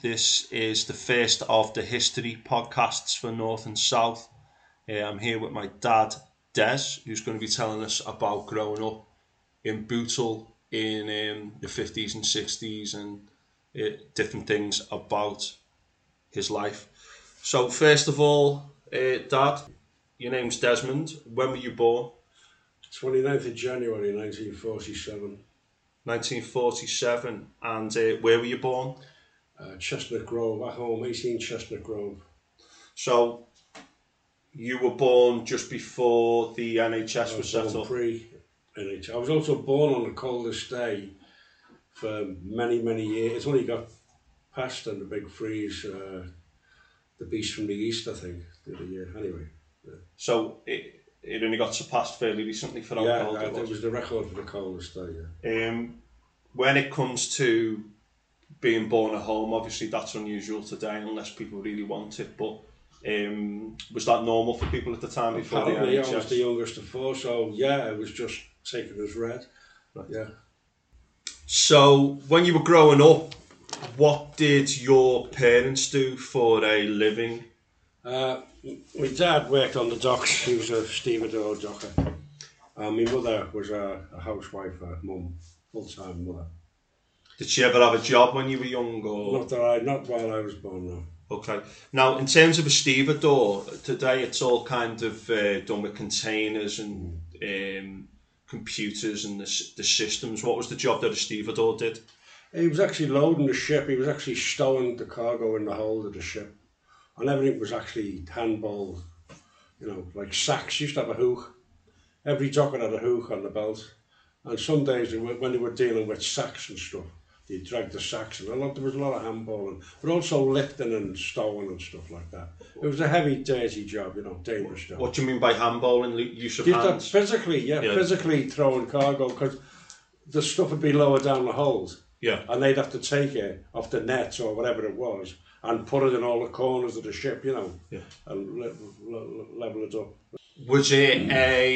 This is the first of the history podcasts for North and South. I'm here with my dad, Des, who's going to be telling us about growing up in Bootle in the 50s and 60s and different things about his life. So first of all, Dad, your name's Desmond. When were you born? 29th of January 1947. 1947. And where were you born? Chestnut Grove, at home, 18 Chestnut Grove. So you were born just before the NHS was set up? Pre-NHS. I was also born on the coldest day for many, many years. It's only got past in the big freeze, the Beast from the East, I think, did a year. Anyway. Yeah. So it only got surpassed fairly recently for how cold it was? It was the record for the coldest day, yeah. When it comes to being born at home, obviously that's unusual today unless people really want it, but was that normal for people at the time before Apparently, the NHS? I was the youngest of four, so yeah, it was just taken as read. Right. Yeah. So when you were growing up, what did your parents do for a living? My dad worked on the docks. He was a stevedore docker. My mother was a housewife, a mum, full-time mother. Did she ever have a job when you were young? Or? Not while I was born, no. Okay. Now, in terms of a stevedore, today it's all kind of done with containers and computers and the systems. What was the job that a stevedore did? He was actually loading the ship. He was actually stowing the cargo in the hold of the ship. And everything was actually handballed, like sacks. Used to have a hook. Every docker had a hook on the belt. And some days when they were dealing with sacks and stuff, they dragged the sacks and there was a lot of handballing, but also lifting and stowing and stuff like that. It was a heavy, dirty job, dangerous job. What do you mean by handballing? Use of hands? Physically, physically throwing cargo, because the stuff would be lower down the hold. Yeah. And they'd have to take it off the nets or whatever it was and put it in all the corners of the ship, and level it up. Was it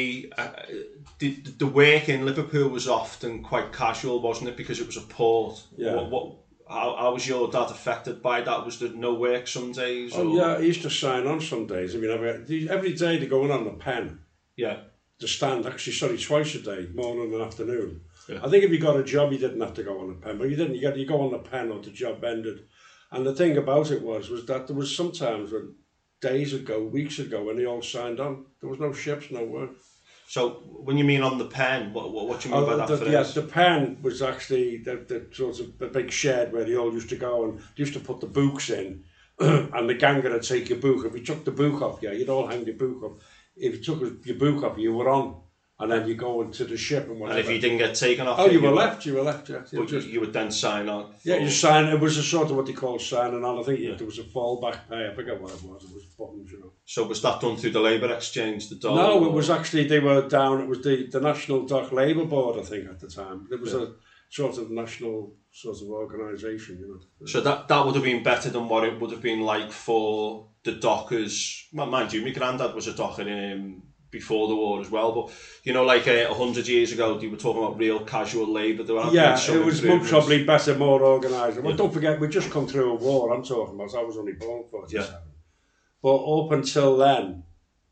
the work in Liverpool was often quite casual, wasn't it? Because it was a port. Yeah. How was your dad affected by that? Was there no work some days? Oh, yeah, he used to sign on some days. I mean, every day they're going on the pen. Yeah. To stand, twice a day, morning and afternoon. Yeah. I think if you got a job, you didn't have to go on the pen, but you didn't. You go on the pen or the job ended. And the thing about it was that there was sometimes when weeks ago, when they all signed on, there was no ships, no work. So when you mean on the pen, what do you mean by that? Yes, the pen was actually the sort of the big shed where they all used to go, and they used to put the books in, and the ganger would take your book. If you took the book off, you'd all hang your book up. If you took your book off, you were on. And then you go into the ship and whatever. And if you didn't get taken off... you were left, yeah. But you would then sign on? Yeah, you sign. It was a sort of what they call signing on. I think there was a fallback pay. I forget what it was. It was buttons, So was that done through the Labour Exchange, the Dole? No, it was actually, they were down, it was the National Dock Labour Board, I think, at the time. It was a sort of national sort of organisation, So that would have been better than what it would have been like for the dockers. Well, mind you, my granddad was a docker before the war as well, but 100 years ago they were talking about real casual labour. It was probably better, more organised. Well, don't forget, we just come through a war. I'm talking about, I was only born 47. Yeah. But up until then,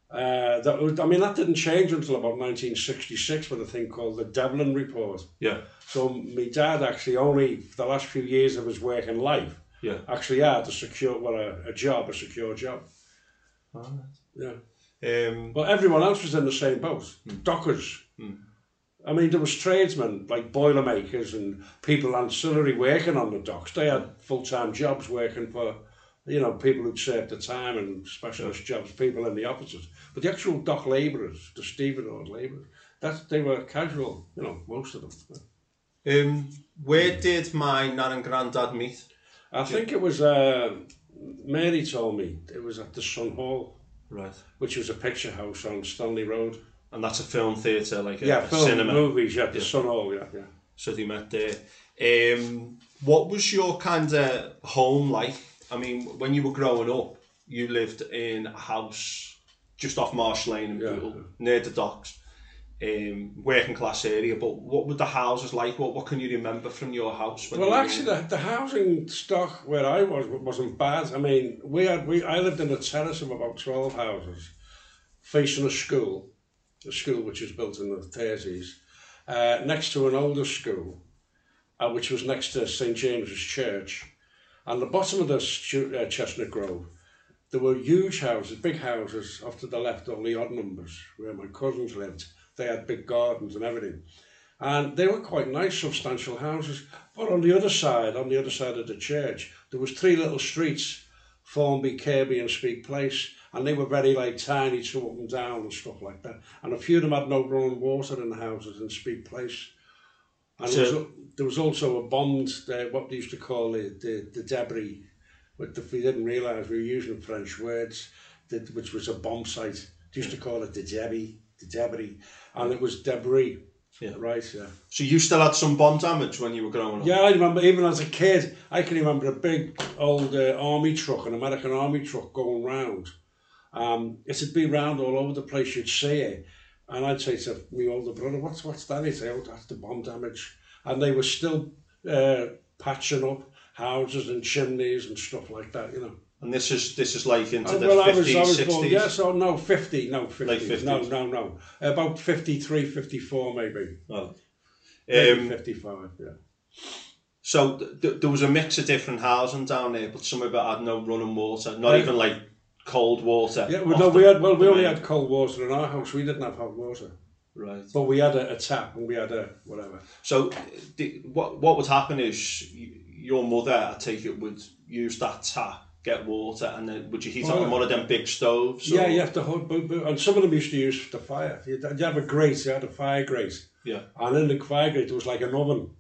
that didn't change until about 1966 with a thing called the Devlin Report. Yeah. So my dad actually only, for the last few years of his working life, actually had a secure job. Oh, yeah. But everyone else was in the same boat. Dockers. I mean, there was tradesmen like boilermakers and people ancillary working on the docks. They had full-time jobs working for, people who'd served the time and specialist jobs, people in the offices. But the actual dock labourers, the stevedore labourers, they were casual, most of them. Where did my nan and granddad meet? I think it was, Mary told me, it was at the Sun Hall. Right. Which was a picture house on Stanley Road. And that's a film theatre, like a cinema? Movies, the Sun Hall, yeah. So they met there. What was your kind of home like? I mean, when you were growing up, you lived in a house just off Marsh Lane in Bootle, near the docks. working class area, but what were the houses like? What can you remember from your house? Well, actually, the housing stock where I wasn't bad. I mean, I lived in a terrace of about 12 houses, facing a school which was built in the 30s, next to an older school, which was next to St James's Church. And the bottom of the Chestnut Grove, there were huge houses, big houses, off to the left, all the odd numbers, where my cousins lived. They had big gardens and everything. And they were quite nice, substantial houses. But on the other side of the church, there was 3 little streets, Formby, Kirby and Speak Place. And they were very tiny, so up and down and stuff like that. And a few of them had no running water in the houses in Speak Place. And there was also a bond, what they used to call the debris. But we didn't realise we were using French words, which was a bomb site. They used to call it the debris. And it was debris. Yeah. Right, yeah. So you still had some bomb damage when you were growing up? Yeah, I remember, even as a kid, I can remember a big old army truck, an American army truck going round. It'd be round all over the place, you'd see it. And I'd say to my older brother, what's that? He'd say, oh, that's the bomb damage. And they were still patching up houses and chimneys and stuff like that, you know. And this is like into the 50s, I was 60s? Born, yes, or no, 50, no, 50. Late 50s? No. About 53, 54 maybe. Oh. Maybe 55, yeah. So there was a mix of different housing down there, but some of it had no running water, not even like cold water. Yeah, we only had cold water in our house. We didn't have hot water. Right. But we had a tap and we had a whatever. So what would happen is your mother, I take it, would use that tap, get water, and then would you heat up on one of them big stoves? Yeah, you have to hold, and some of them used to use the fire. You have a grate, you had a fire grate. Yeah. And in the fire grate there was like an oven.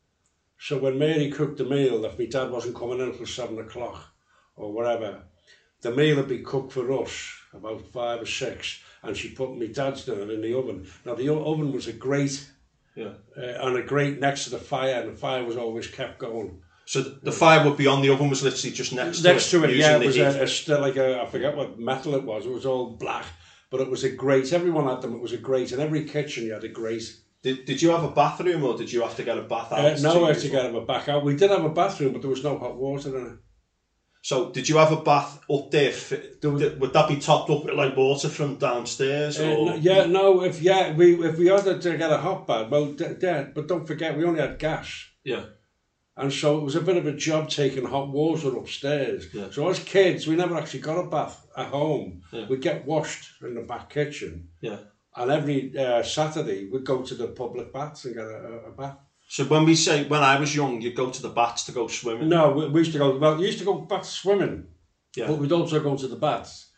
So when Mary cooked the meal, if my dad wasn't coming in until 7 o'clock or whatever, the meal would be cooked for us about 5 or 6, and she put my dad's dinner in the oven. Now the oven was a grate, and a grate next to the fire, and the fire was always kept going. So the fire would be on, the oven was literally just next to it. Yeah, it was still like I forget what metal it was. It was all black, but it was a grate. Everyone had them. It was a grate. In every kitchen you had a grate. Did you have a bathroom, or did you have to get a bath out? No, I had to get a bath out. We did have a bathroom, but there was no hot water in it. So did you have a bath up there? Would that be topped up with like water from downstairs? Or? If we had to get a hot bath, but don't forget we only had gas. Yeah. And so it was a bit of a job taking hot water upstairs. Yeah. So as kids, we never actually got a bath at home. Yeah. We'd get washed in the back kitchen. Yeah. And every Saturday, we'd go to the public baths and get a bath. So when I was young, you'd go to the baths to go swimming? No, we used to go bath swimming. Yeah. But we'd also go to the baths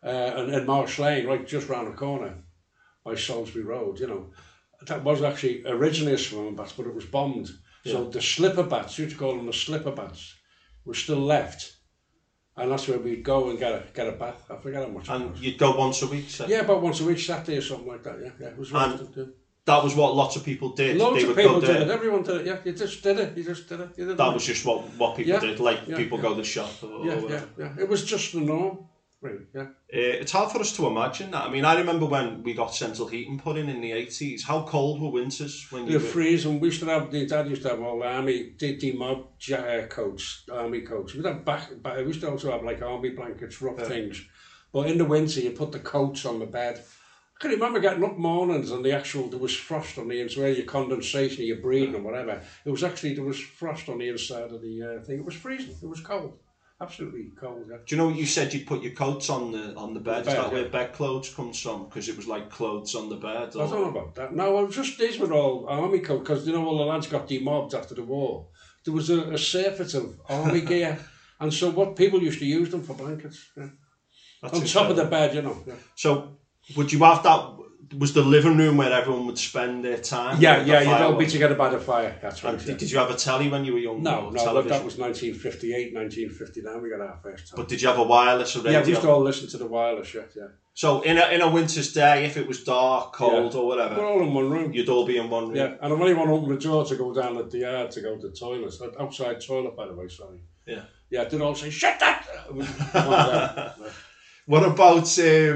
in Marsh Lane, right just round the corner by Salisbury Road, you know. That was actually originally a swimming bath, but it was bombed. Yeah. So the slipper baths, you used to call them the slipper baths, were still left. And that's where we'd go and get a bath. I forget how much. And you'd go once a week? So? Yeah, about once a week, Saturday or something like that. Yeah. It was right. That was what lots of people did. Loads of people did it. Everyone did it. Yeah, you just did it. That was just what people did. Like people go to the shop. Yeah. It was just the norm. Right. Yeah. It's hard for us to imagine that. I mean, I remember when we got central heating put in the 80s. How cold were winters when you were freezing? We used to have, the dad used to have all the army demob coats, army coats. We'd have we used to also have like army blankets, rough things. But in the winter, you put the coats on the bed. I can remember getting up mornings and there was frost on the inside, where your condensation, your breathing and whatever. There was frost on the inside of the thing. It was freezing. It was cold. Absolutely cold. Yeah. Do you know what you said? You'd put your coats on the bed. Is that where bed clothes comes from? Because it was like clothes on the bed. I don't know about that. No, these were all army coats, because all the lads got demobbed after the war. There was a surfeit of army gear, and so what people used to use them for blankets. Yeah. On top of the bed, you know. Yeah. So would you have that? Was the living room where everyone would spend their time? Yeah, you'd all be together by the fire. That's right. Did you have a telly when you were young? No, that was 1958, 1959. We got our first telly. But did you have a wireless radio? Yeah, we used to all listen to the wireless. Yeah. So in a winter's day, if it was dark, cold, or whatever, we're all in one room. You'd all be in one room. Yeah, and if anyone opened the door to go down at the yard to go to the toilet, outside toilet, by the way. Sorry. Yeah, they'd all say, "Shut that!" What about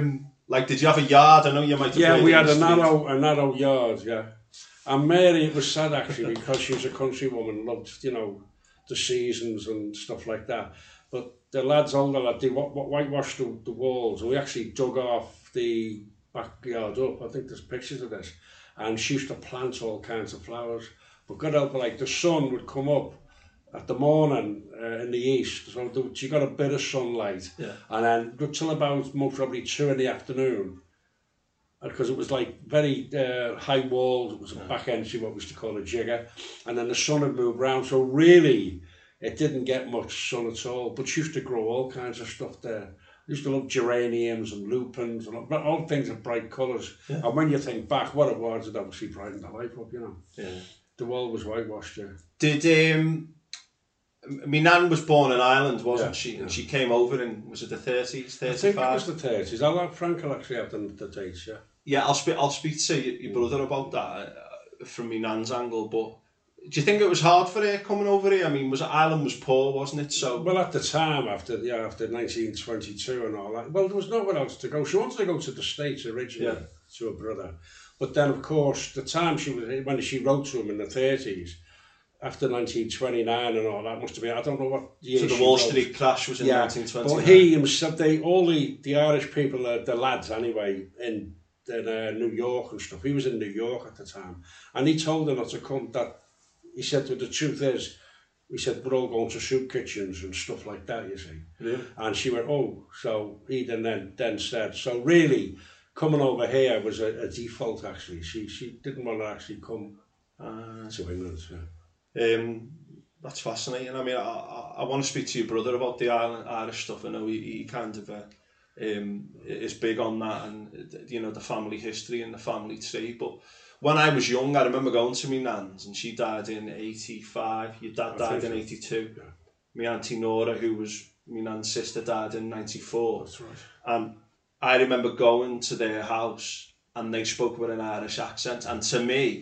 Like, did you have a yard? I know you might have. Yeah, played we in had the a street. narrow yard, yeah. And Mary, it was sad actually because she was a country woman, loved, you know, the seasons and stuff like that. But the lads, older lad, they whitewashed the walls, and we actually dug off the backyard up. I think there's pictures of this. And she used to plant all kinds of flowers. But God help her, like the sun would come up at the morning in the east, so she got a bit of sunlight. Yeah. And then till about most probably 2 in the afternoon, because it was like very high walls, it was a back entry, what we used to call a jigger, and then the sun had moved round, so really it didn't get much sun at all, but she used to grow all kinds of stuff there. I used to love geraniums and lupins and all things of bright colours. Yeah. And when you think back, what it was, it obviously brightened the life up, you know. Yeah. The wall was whitewashed, yeah. Did my nan was born in Ireland, wasn't she? Yeah. And she came over in, was it the 30s, 35? I think it was the 30s. I'll have Frank will actually have the dates, yeah. Yeah, I'll speak to your brother about that from my nan's angle. But do you think it was hard for her coming over here? I mean, Ireland was poor, wasn't it? So well, at the time, after 1922 and all that, well, there was nowhere else to go. She wanted to go to the States originally to her brother, but then of course the time when she wrote to him in the 30s. After 1929 and all that, must have been, I don't know what year. So the Wall Street crash was in 1929. But he himself, all the Irish people, the lads anyway, in New York and stuff, he was in New York at the time, and he told her not to come, that he said to her, the truth is, he said, we're all going to soup kitchens and stuff like that, you see. Really? And she went, oh, so he then said, so really, coming over here was a default actually. She didn't want to actually come to England, yeah. That's fascinating. I mean, I want to speak to your brother about the Irish stuff. I know he kind of is big on that, and you know, the family history and the family tree. But when I was young, I remember going to my nan's, and she died in 85. Your dad died in 82. Yeah. My auntie Nora, who was my nan's sister, died in 94. That's right. And I remember going to their house, and they spoke with an Irish accent, and to me,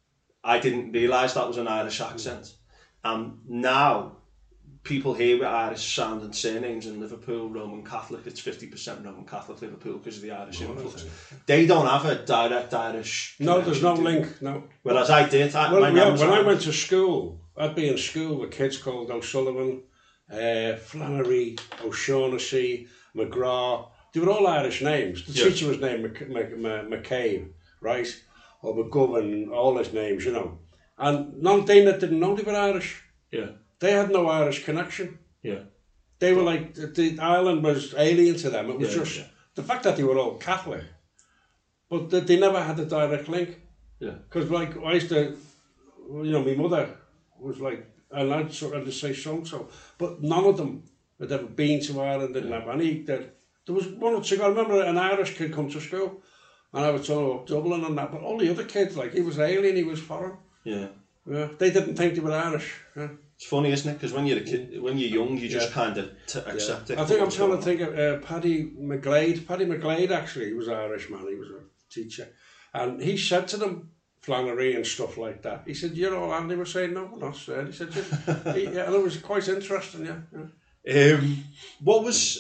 I didn't realise that was an Irish accent. And now, people here with Irish sounding surnames in Liverpool, Roman Catholic, it's 50% Roman Catholic Liverpool because of the Irish influx. They don't have a direct Irish No, there's no connection, link, no. Whereas I did. When I went to school, I'd be in school with kids called O'Sullivan, Flannery, O'Shaughnessy, McGrath. They were all Irish names. The teacher was named McCabe, right? Or McGovern, all his names, you know. And they didn't know they were Irish. Yeah. They had no Irish connection. Yeah. They were like, the island was alien to them. It was just the fact that they were all Catholic. But they never had a direct link. Yeah. Because like, I used to, you know, my mother was like, and I'd sort of say so-and-so. But none of them had ever been to Ireland, didn't have any. There was one or two, I remember an Irish kid come to school, and I was told about Dublin and that, but all the other kids, like, he was alien, he was foreign. Yeah. Yeah. They didn't think they were Irish. Yeah. It's funny, isn't it? Because when you're a kid, when you're young, you just kind of accept it. I think I'm trying to think of Paddy McGlade. Paddy McGlade, actually, he was an Irish man, he was a teacher. And he said to them, Flannery and stuff like that, he said, you're all, and they were saying, no, we're not, sir. He said, and it was quite interesting, yeah. What was,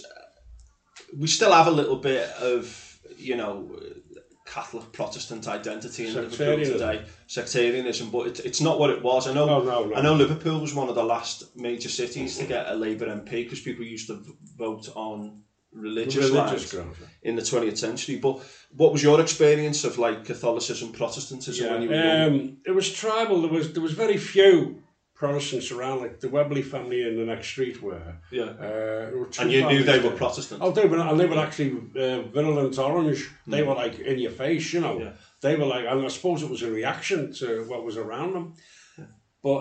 we still have a little bit of, you know, Catholic Protestant identity in Liverpool today, sectarianism, but it's not what it was. I know. No. I know Liverpool was one of the last major cities to get a Labour MP because people used to vote on religious lines in the 20th century. But what was your experience of like Catholicism, Protestantism when you were young? It was tribal. There was very few Protestants around, like the Webley family in the next street were. Yeah. And you knew they were Protestant? Oh, they were actually virulent orange. They were like in your face, you know. Yeah. They were like, and I suppose it was a reaction to what was around them. Yeah. But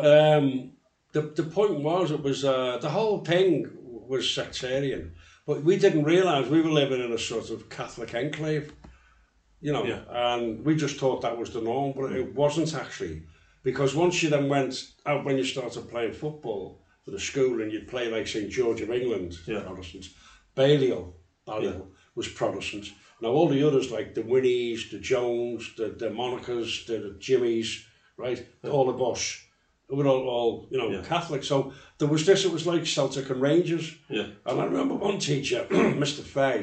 the point was, it was the whole thing was sectarian. But we didn't realise we were living in a sort of Catholic enclave, you know, and we just thought that was the norm, but it wasn't actually. Because once you then went out, when you started playing football for the school and you'd play like St George of England, Protestants, Balliol was Protestant. Now all the others like the Winnies, the Jones, the Monicas, the Jimmies, right, all the Bosch, they were all you know, Catholic. So there was this, it was like Celtic and Rangers. Yeah. And I remember one teacher, Mr. Fay,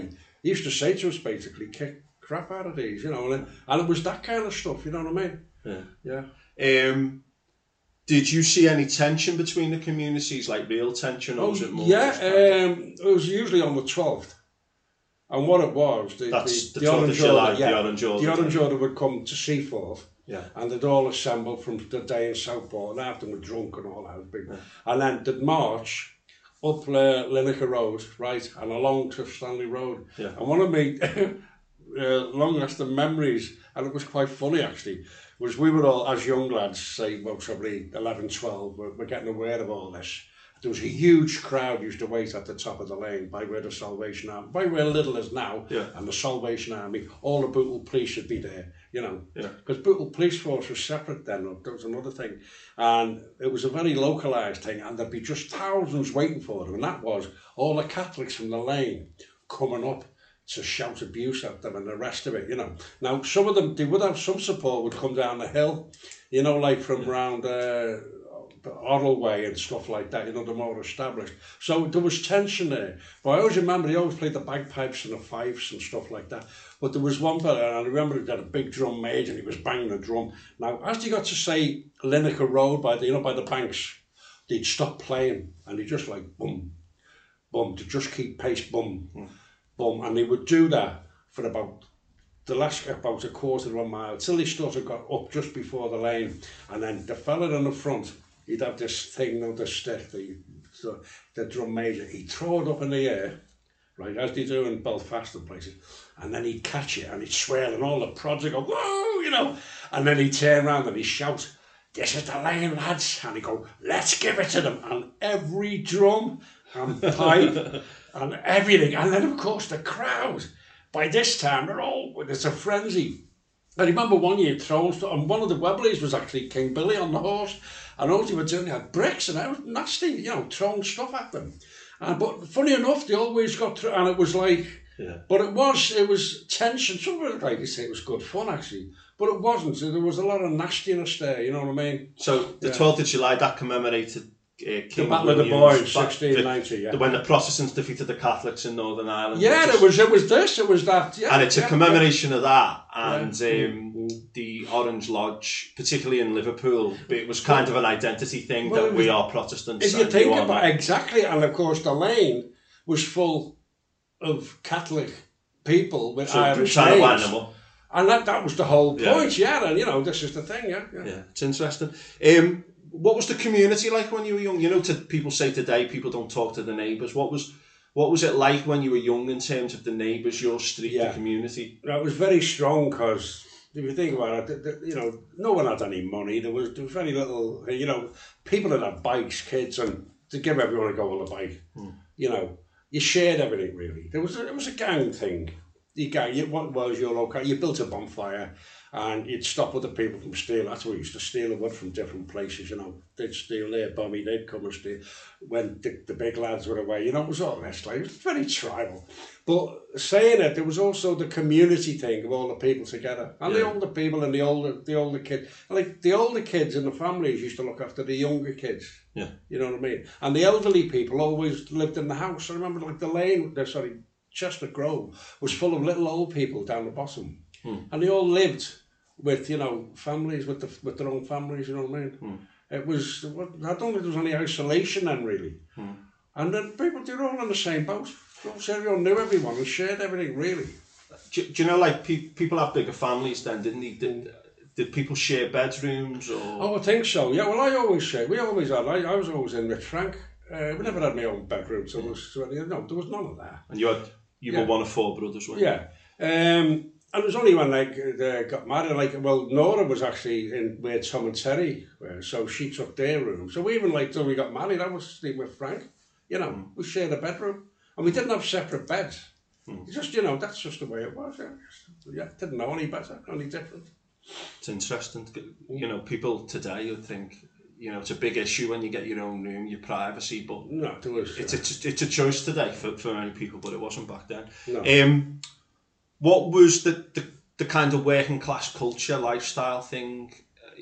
He used to say to us basically, kick crap out of these, you know, and it was that kind of stuff, you know what I mean? Yeah. Yeah. Did you see any tension between the communities, like real tension, or was it more? Yeah, it was usually on the 12th. And what it was, the 12th of July, the Orange Order. The Orange Order would come to Seaforth, yeah, and they'd all assemble from the day in Southport, and after them were drunk and all that. Big. Yeah. And then they'd march up Lineker Road, right, and along to Stanley Road. Yeah. And one of my long-lasting memories, and it was quite funny actually, was we were all, as young lads, say, well, probably 11, 12, we're getting aware of all this. There was a huge crowd used to wait at the top of the lane by where the Salvation Army, by where Lidl is now, yeah, and the Salvation Army, all the Bootle police should be there, you know. Yeah. Because Bootle Police Force was separate then, that was another thing. And it was a very localised thing, and there'd be just thousands waiting for them, and that was all the Catholics from the lane coming up to shout abuse at them and the rest of it, you know. Now, some of them, they would have some support, would come down the hill, you know, like from round Orrell Way and stuff like that, you know, the more established. So there was tension there. But I always remember they always played the bagpipes and the fifes and stuff like that. But there was one fella, and I remember he had a big drum made and he was banging the drum. Now, as he got to say Lineker Road by the, you know, by the banks, they'd stop playing and he'd just like boom, boom, to just keep pace, boom, boom. And they would do that for about a quarter of a mile till he sort of got up just before the lane. And then the fella in the front, he'd have this thing, the stick, the drum major, he'd throw it up in the air, right, as they do in Belfast and places, and then he'd catch it and he'd swirl and all the prods would go, whoa, you know, and then he'd turn around and he'd shout, this is the lane, lads, and he'd go, let's give it to them, and every drum and pipe and everything, and then of course the crowd, by this time, it's a frenzy. I remember one year throwing stuff, and one of the Webleys was actually King Billy on the horse, and all they were doing, they had bricks, and it was nasty, you know, throwing stuff at them. But funny enough, they always got through, and it was like, but it was tension. Some of it, like you say, it was good fun actually, but it wasn't. So there was a lot of nastiness there, you know what I mean? So the 12th of July, that commemorated King the Battle of the Boyne, 1690, yeah. When the Protestants defeated the Catholics in Northern Ireland. Yeah, it was that, yeah. And it's a commemoration of that, and the Orange Lodge, particularly in Liverpool, it was kind of an identity thing that we are Protestants. If you think about it, exactly, and of course the lane was full of Catholic people with Irish trying names. To line them up. And that was the whole point, and you know, this is the thing, yeah. It's interesting. What was the community like when you were young? You know, people say today people don't talk to the neighbours. What was it like when you were young in terms of the neighbours, your street, the community? It was very strong because if you think about it, you know, no one had any money. There was very little, you know, people that had bikes, kids, and to give everyone a go on a bike, you know, you shared everything really. It was a gang thing. What was your local? You built a bonfire. And you'd stop other people from stealing. That's why we used to steal the wood from different places, you know. They'd steal their bommy, they'd come and steal. When the big lads were away, you know, it was all this, like, it was very tribal. But saying it, there was also the community thing of all the people together. And the older people and the older kids. Like, the older kids in the families used to look after the younger kids. Yeah. You know what I mean? And the elderly people always lived in the house. I remember, like, Chester Grove was full of little old people down the bottom. And they all lived with, you know, families, with their own families, you know what I mean? It was, I don't think there was any isolation then, really. And then people, they were all in the same boat. Everyone knew everyone and shared everything, really. Do you know, like, people have bigger families then, didn't they? Did people share bedrooms, or...? Oh, I think so, yeah. Well, I always shared. We always had, I was always in with Frank. We never had my own bedroom, so there was none of that. And you were one of four brothers, weren't you? Yeah. And it was only when they got married, Nora was actually in where Tom and Terry were, so she took their room. So even till we got married, I was sleeping with Frank. You know, we shared a bedroom. And we didn't have separate beds. Just, you know, that's just the way it was. Yeah, didn't know any better, any different. It's interesting. You know, people today would think, you know, it's a big issue when you get your own room, your privacy, but no, there was, it's a choice today for many people, but it wasn't back then. No. What was the kind of working class culture, lifestyle thing,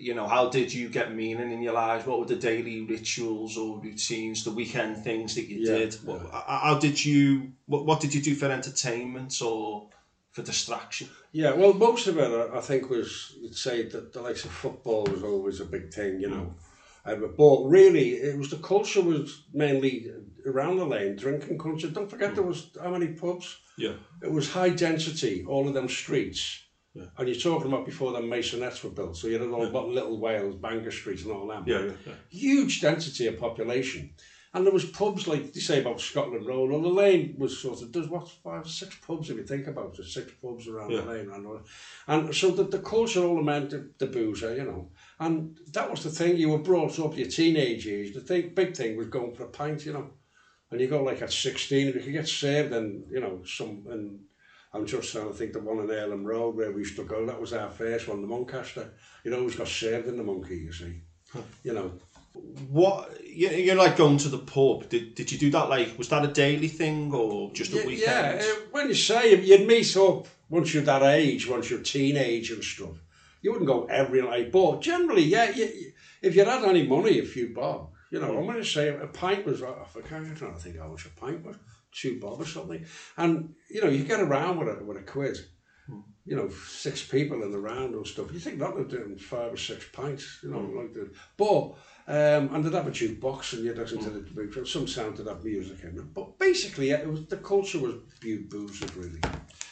you know, how did you get meaning in your lives? What were the daily rituals or routines, the weekend things that you did? How did you, what did you do for entertainment or for distraction? Yeah, well, most of it, I think, was, you'd say that the likes of football was always a big thing, you know. But really, it was the culture was mainly around the lane, drinking culture. Don't forget there was how many pubs? Yeah. It was high density, all of them streets. Yeah. And you're talking about before the masonettes were built, so you had all about Little Wales, Bangor Street and all that. Yeah. Huge density of population. And there was pubs, like they say about Scotland Road, well, the lane was sort of, there's what, 5 or 6 pubs if you think about it, there's 6 pubs around the lane. And so the culture all meant the boozer, you know. And that was the thing, you were brought up, your teenage age, big thing was going for a pint, you know. And you go like at 16, if you could get served and, you know, and I'm just trying to think the one in Earlham Road where we used to go, that was our first one, the Muncaster. You'd always got served in the Monkey, you see, you know. What, you're like going to the pub, did you do that, like, was that a daily thing or just a weekend? Yeah, when you say, you'd meet up once you're that age, once you're teenage and stuff, you wouldn't go every night, but generally, yeah, if you had any money, a few bob, you know, I'm going to say a pint was, I don't think how much a pint was, 2 bob or something, and, you know, you get around with a quid, you know, 6 people in the round and stuff, you think that they're doing 5 or 6 pints, you know, like that, but, and they'd have a jukebox and you'd listen to the book, some sound to that music in it, but basically, yeah, it was, the culture was boozed, really.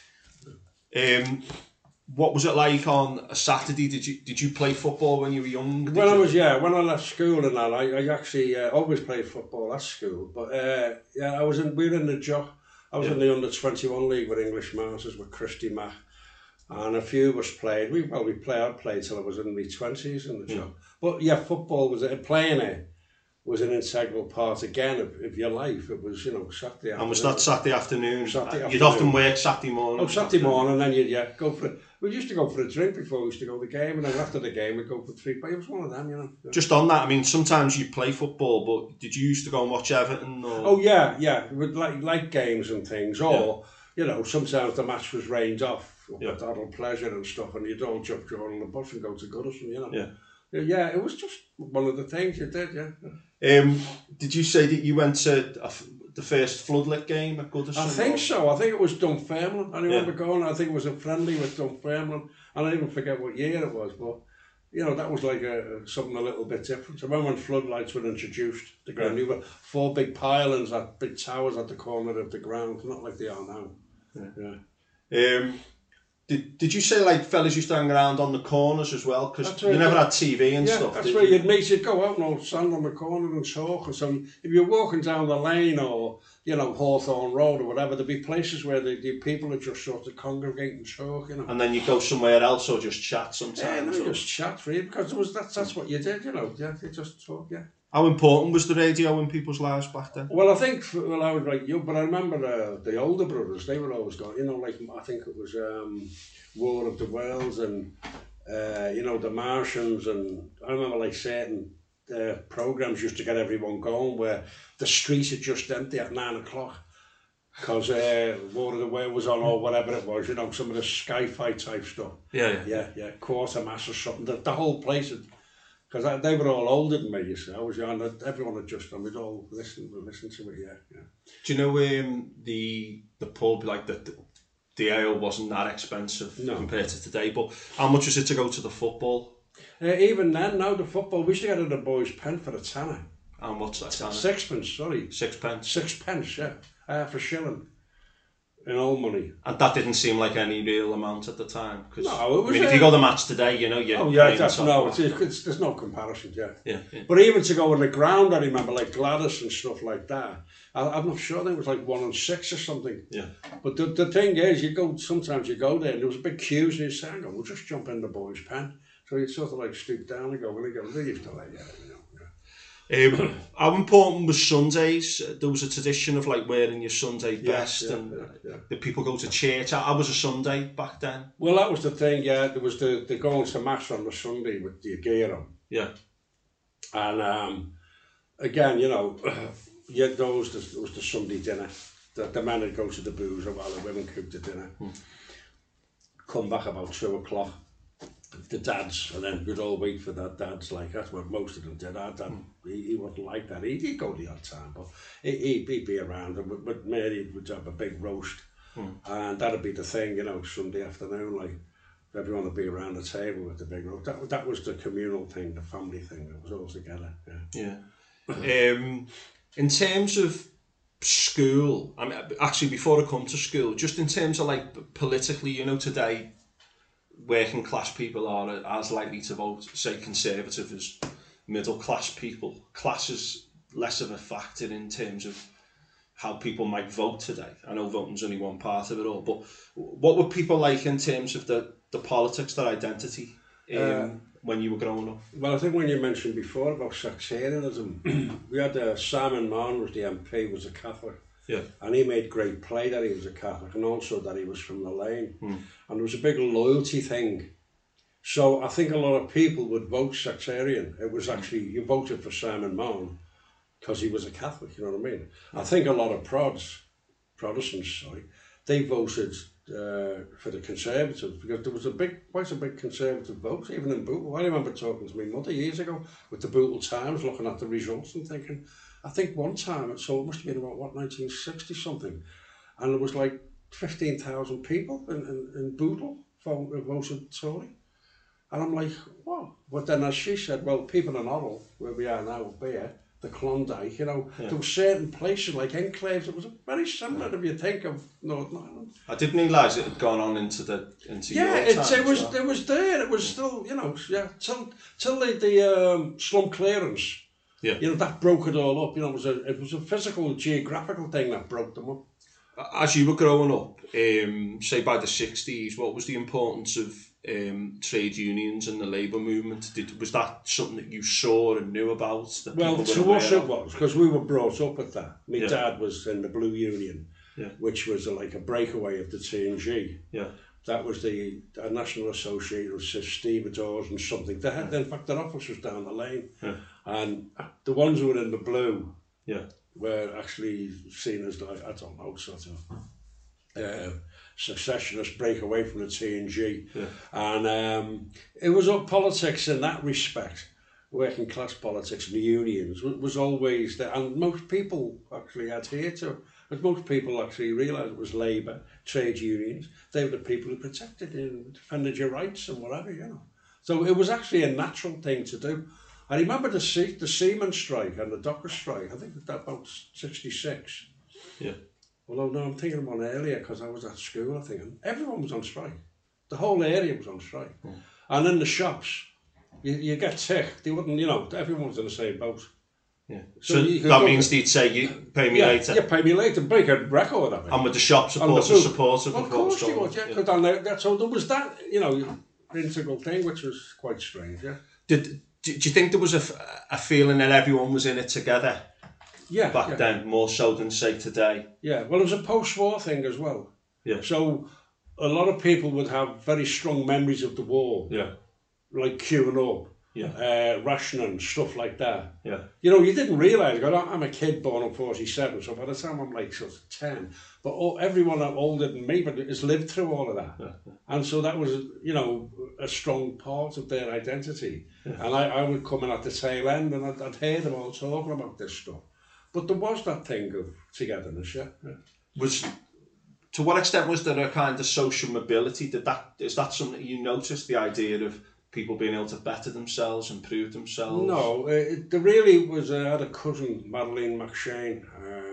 What was it like on a Saturday? Did you play football when you were young? When I left school and that, I actually always played football at school. But yeah, we were in the jock. I was in the under-21 league with English Masters with Christy Mack, and a few of us played. I played till I was in my 20s in the jock. But yeah, football playing it was an integral part again of your life. It was, you know, Saturday afternoon. And was that Saturday afternoon? Saturday You'd often work Saturday morning? Oh, Saturday morning, and then you'd go for it. We used to go for a drink before we used to go to the game, and then after the game we'd go for 3 pints. It was one of them, you know. Yeah. Just on that, I mean, sometimes you play football, but did you used to go and watch Everton? Or? Oh, yeah. With like games and things, or, you know, sometimes the match was rained off, at Adult Pleasure and stuff, and you'd all jump on the bus and go to Goodison, you know. Yeah, it was just one of the things you did, Did you say that you went to the first floodlit game at Goodison? I think so. I think it was Dunfermline. I remember going, I think it was a friendly with Dunfermline. And I even forget what year it was, but, you know, that was like something a little bit different. I remember when floodlights were introduced to the ground. You were 4 big pylons, big towers at the corner of the ground, not like they are now. Did you say, like, fellas used to hang around on the corners as well? Because you never had TV and stuff, that's where you'd meet. You'd go out and all stand on the corner and talk. And so if you're walking down the lane or, you know, Hawthorne Road or whatever, there'd be places where the people would just sort of congregate and talk, you know. And then you go somewhere else or just chat sometimes? Yeah, just chat for you, because that's what you did, you know. Yeah, you just talk, How important was the radio in people's lives back then? Well, I think, I was like you, but I remember the older brothers, they were always going, you know, like, I think it was War of the Worlds and, you know, The Martians, and I remember like certain programmes used to get everyone going where the streets had just empty at 9 o'clock because War of the Worlds was on or whatever it was, you know, some of the Sky-Fi type stuff. Yeah, Quartermass or something, the whole place had... Because they were all older than me, you see. I was young, everyone had just done, we'd all listen to it, yeah. Do you know the pub, like the ale wasn't that expensive compared to today, but how much was it to go to the football? Even then, now the football, we used to get at a boy's pen for a tenner. And what's that tenner? 6pence, sorry. 6pence? 6pence, yeah. Half a shilling. In old money. And that didn't seem like any real amount at the time. No, it was... if you go to the match today, you know, you're... Oh, yeah, there's no comparison, yeah. But even to go on the ground, I remember, like Gladys and stuff like that, I'm not sure, I think it was like 1 and 6 or something. Yeah. But the thing is, sometimes you go there, and there was a big queues, and you say, hang on, we'll just jump in the boys' pen. So you'd sort of like stoop down and go, well, they used to like, you know. How important was Sundays? There was a tradition of like wearing your Sunday best, and did people go to church? How was a Sunday back then? Well, that was the thing. Yeah, there was the going to mass on the Sunday with your gear on. Yeah, and again, you know, there was the Sunday dinner. The men would go to the boozer while the women cooked the dinner. Come back about 2 o'clock. the dads, and then we'd all wait for that dad's, like, that's what most of them did. Our dad, he wasn't like that. He'd go the odd time, but he'd be around, and but Mary would have a big roast, and that'd be the thing, you know, Sunday afternoon, like, everyone would be around the table with the big roast. That was the communal thing, the family thing, that was all together. Yeah. In terms of school, I mean, actually before I come to school, just in terms of like politically, you know, today working class people are as likely to vote, say, Conservative as middle class people. Class is less of a factor in terms of how people might vote today. I know voting's only one part of it all, but what were people like in terms of the politics, their identity, when you were growing up? Well, I think when you mentioned before about sectarianism, we had Simon Mann was the MP, was a Catholic. Yeah. And he made great play that he was a Catholic, and also that he was from the Lane. And there was a big loyalty thing. So I think a lot of people would vote sectarian. It was actually, you voted for Simon Mann because he was a Catholic, you know what I mean? I think a lot of Protestants, they voted for the Conservatives because there was quite a big Conservative vote, even in Bootle. I remember talking to my mother years ago with the Bootle Times, looking at the results and thinking, I think one time, so it must have been about, 1960 something, and there was like 15,000 people in Bootle voted Tory. And I'm like, what? But then as she said, well, people in Orrell, where we are now up here, the Klondike, you know, there were certain places like enclaves. It was very similar if you think of Northern Ireland. I didn't realise it had gone on into your time. It was there. It was still, you know, till the slum clearance. Yeah. You know, that broke it all up. You know, it was a physical, geographical thing that broke them up. As you were growing up, say by the 60s, what was the importance of trade unions and the labour movement? Was that something that you saw and knew about? Well, to us it was, because we were brought up with that. My dad was in the Blue Union, which was like a breakaway of the T&G. Yeah. That was the National Association of Stevedores and something. They had, in fact, their office was down the lane. Yeah. And the ones who were in the blue were actually seen as, like, I don't know, sort of secessionists, break away from the T&G. Yeah. And it was all politics in that respect. Working class politics and the unions was always there. And most people actually adhered to it. But most people actually realised it was labour, trade unions. They were the people who protected you and defended your rights and whatever, you know. So it was actually a natural thing to do. I remember the seaman strike and the docker strike. I think that about 66. Yeah. Although, no, I'm thinking of one earlier because I was at school, I think. And everyone was on strike. The whole area was on strike. And in the shops, you get ticked. They wouldn't, you know, everyone was in the same boat. Yeah. So that means they'd say, you pay me later. Yeah, pay me later, break a record of it. And with the shop supportive well, of course they would, yeah. So there was that, you know, integral thing, which was quite strange, yeah. Do you think there was a feeling that everyone was in it together? Yeah. Back then, more so than, say, today? Yeah, well, it was a post-war thing as well. Yeah. So a lot of people would have very strong memories of the war. Yeah. Like queuing up. Yeah. Rationing, stuff like that. Yeah. You know, you didn't realise, I'm a kid born in 47, so by the time I'm like sort of 10, but everyone older than me has lived through all of that. Yeah. And so that was, you know, a strong part of their identity. Yeah. And I would come in at the tail end and I'd hear them all talking about this stuff. But there was that thing of togetherness, yeah. To what extent was there a kind of social mobility? Is that something you noticed, the idea of people being able to better themselves, improve themselves? No, there really was. I had a cousin, Madeleine McShane,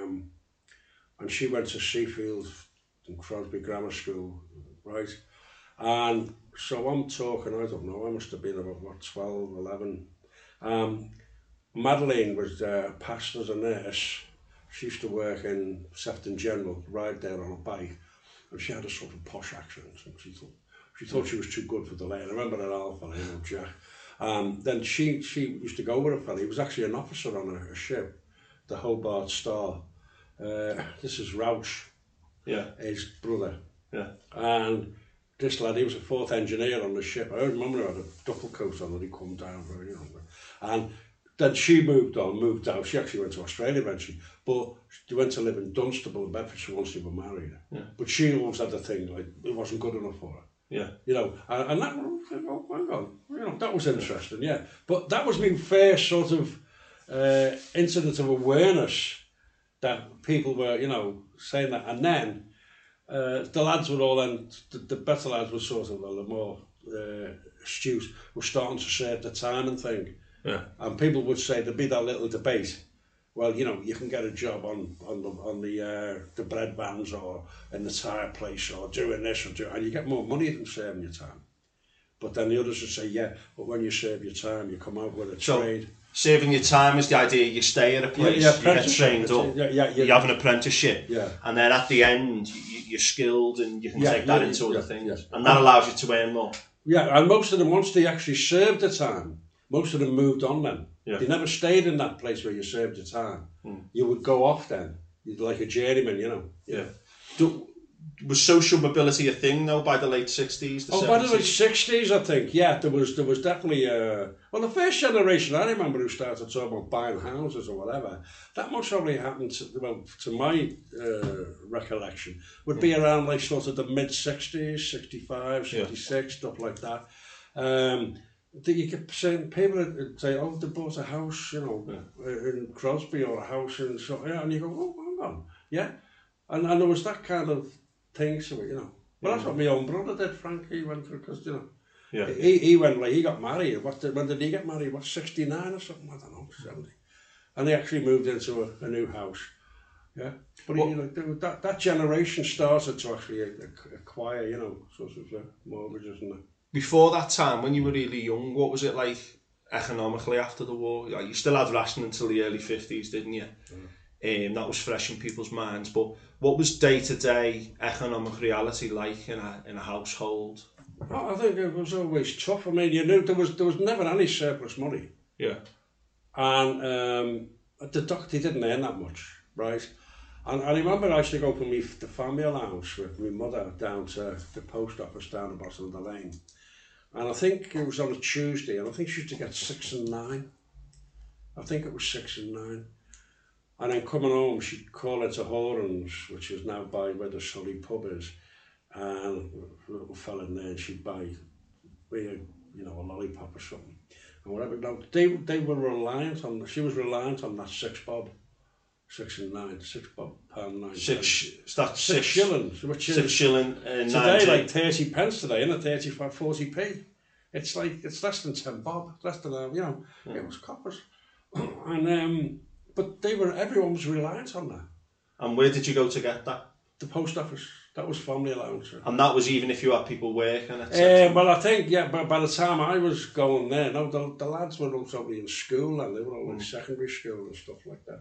and she went to Seafield in Crosby Grammar School, right? And so I'm talking, I don't know, I must have been about 12, 11. Madeleine was passed as a nurse. She used to work in Sefton General, ride there on a bike, and she had a sort of posh accent, and she thought she was too good for the lane. I remember that old fella, you know, Jack. Then she used to go with a fella. He was actually an officer on a ship, the Hobart Star. This is Rauch, his brother. Yeah. And this lad, he was a fourth engineer on the ship. I remember he had a duffel coat on and he come down very young. And then she moved out. She actually went to Australia eventually, but she went to live in Dunstable in Bedfordshire once they were married. Yeah. But she always had the thing, like, it wasn't good enough for her. Yeah. You know, and that, oh, hang on, you know, that was interesting, yeah. But that was my first sort of incident of awareness that people were, you know, saying that. And then the lads were all then, the better lads were sort of, well, the more astute, were starting to serve the time and thing. Yeah. And people would say, there'd be that little debate. Well, you know, you can get a job on the bread vans or in the tyre place or doing this or doing, and you get more money than serving your time. But then the others would say, yeah, but when you serve your time, you come out with a trade. Serving your time is the idea. You stay at a place, you get trained up, you have an apprenticeship, and then at the end, you're skilled and you can take that into other things, and that allows you to earn more. Yeah, and most of them, once they actually served the time, most of them moved on then. Yeah. They never stayed in that place where you served your time. You would go off then, like a journeyman, you know. Yeah. Was social mobility a thing though by the late 60s? By the late 60s, I think, yeah, there was definitely well, the first generation I remember who started talking about buying houses or whatever, that most probably happened to my recollection, would be around like sort of the mid 60s, 65, 66, stuff like that. You could say people would say, oh, they bought a house, you know, in Crosby or a house in so, yeah, and you go, oh, hang on, yeah, and there was that kind of thing, so you know. Well, that's what my own brother did. Frank, he went through, because you know, he went like, he got married. When did he get married? What, 69 or something? I don't know, 70. And he actually moved into a new house. Yeah, but you know, that generation started to actually acquire, you know, sort of mortgages and that. Before that time, when you were really young, what was it like economically after the war? You still had rationing until the early 50s, didn't you? That was fresh in people's minds. But what was day-to-day economic reality like in a household? Oh, I think it was always tough. I mean, you knew there was never any surplus money. Yeah. And the doctor didn't earn that much, right? And I remember I used to go from the family allowance with my mother down to the post office down the bottom of the lane. And I think it was on a Tuesday, and I think she used to get 6 and 9. I think it was 6 and 9. And then coming home, she'd call into Horan's, which is now by where the Surrey pub is, and a little fella in there, and she'd buy you know, a lollipop or something. And whatever. Now, they were reliant on, she was reliant on that 6 bob. 6 and 9, £6 6 shillings, which is £6 shilling today like 30 pence today, isn't it? 40p. It's like, it's less than 10 bob, less than you know, it was coppers. And but everyone was reliant on that. And where did you go to get that? The post office. That was family allowance. And that was even if you had people working? Well, I think, yeah, but by the time I was going there, no, the lads were also in school, and they were all in secondary school and stuff like that.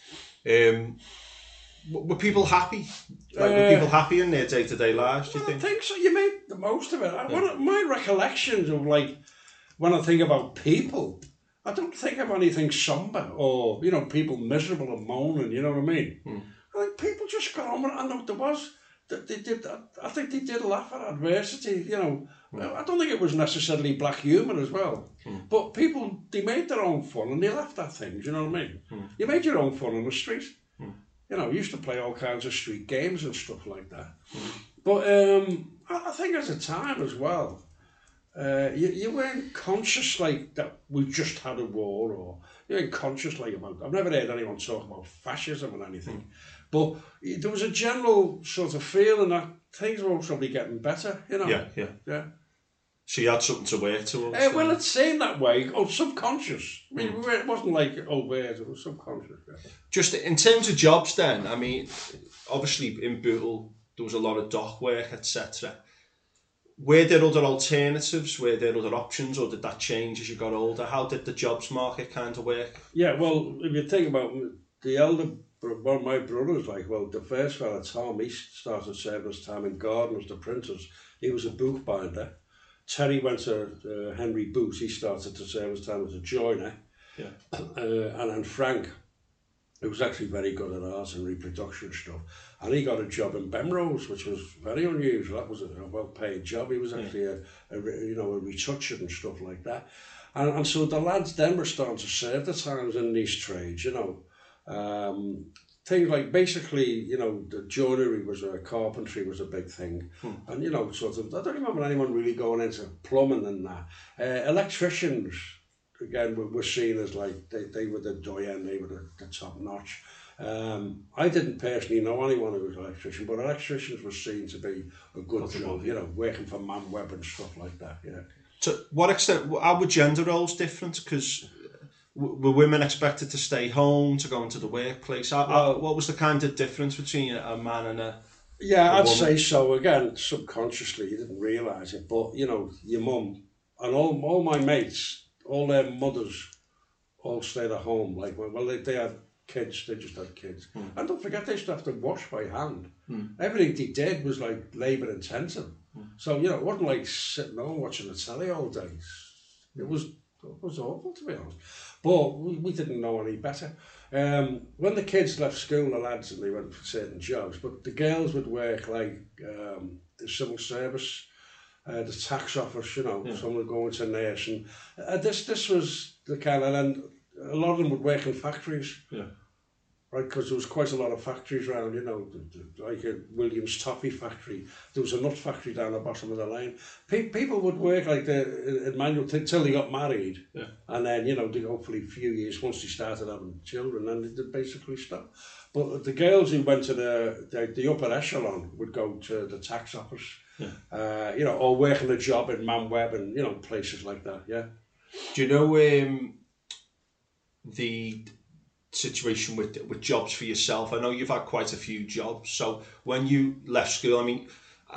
Were people happy? Were people happy in their day-to-day lives, do you think? I think so. You made the most of it. My recollections of, like, when I think about people, I don't think of anything somber or, you know, people miserable and moaning, you know what I mean? I think people just got on with it. I know there was, I think they did laugh at adversity, you know. I don't think it was necessarily black humour as well. But people, they made their own fun and they laughed at things, you know what I mean? You made your own fun on the street. You know, you used to play all kinds of street games and stuff like that. But I think at the time as well, you weren't conscious like that we just had a war, or you weren't conscious like about, I've never heard anyone talk about fascism or anything. But there was a general sort of feeling that things were probably getting better, you know? Yeah. So you had something to work towards? Well, it seemed that way. Subconscious. I mean, it wasn't like overt, it was subconscious. Yeah. Just in terms of jobs then, I mean, obviously in Bootle there was a lot of dock work, etc. Were there other alternatives? Were there other options, or did that change as you got older? How did the jobs market kind of work? Yeah, well, if you think about the elder, one of my brothers, like, well, the first fella, Tom, he started serving his time in Gardner's, the printers. He was a bookbinder. Terry went to Henry Booth. He started to serve his time as a joiner. Yeah. And then Frank, who was actually very good at art and reproduction stuff, and he got a job in Bemrose, which was very unusual. That was a well-paid job. He was actually a retoucher and stuff like that. And so the lads then were starting to serve the times in these trades, you know. things like basically, you know, the joinery carpentry was a big thing. And, you know, sort of, I don't remember anyone really going into plumbing and that. Electricians, again, were seen as like, they were the doyen, they were the top notch. I didn't personally know anyone who was an electrician, but electricians were seen to be a good job, you know, working for Man Web and stuff like that, yeah. To what extent, are were gender roles different? Because were women expected to stay home, to go into the workplace? What was the kind of difference between a man and a I'd say so. Again, subconsciously, you didn't realise it, but, you know, your mum and all my mates, all their mothers all stayed at home. Like, well, they had kids, they just had kids. And don't forget, they used to have to wash by hand. Everything they did was like labour intensive. So, you know, it wasn't like sitting home watching the telly all day. It was awful, to be honest. But we didn't know any better. When the kids left school, the lads, and they went for certain jobs, but the girls would work like the civil service, the tax office, you know, some would go into nursing. This was the kind of, and a lot of them would work in factories. Yeah. Right, because there was quite a lot of factories around, you know, like a Williams Toffee factory. There was a nut factory down the bottom of the lane. People would work like in manual till they got married. Yeah. And then, you know, hopefully a few years, once they started having children, then they basically stopped. But the girls who went to the upper echelon would go to the tax office, you know, or working a job in Man Web and, you know, places like that, yeah. Do you know the situation with jobs for yourself? I know you've had quite a few jobs. So when you left school, I mean,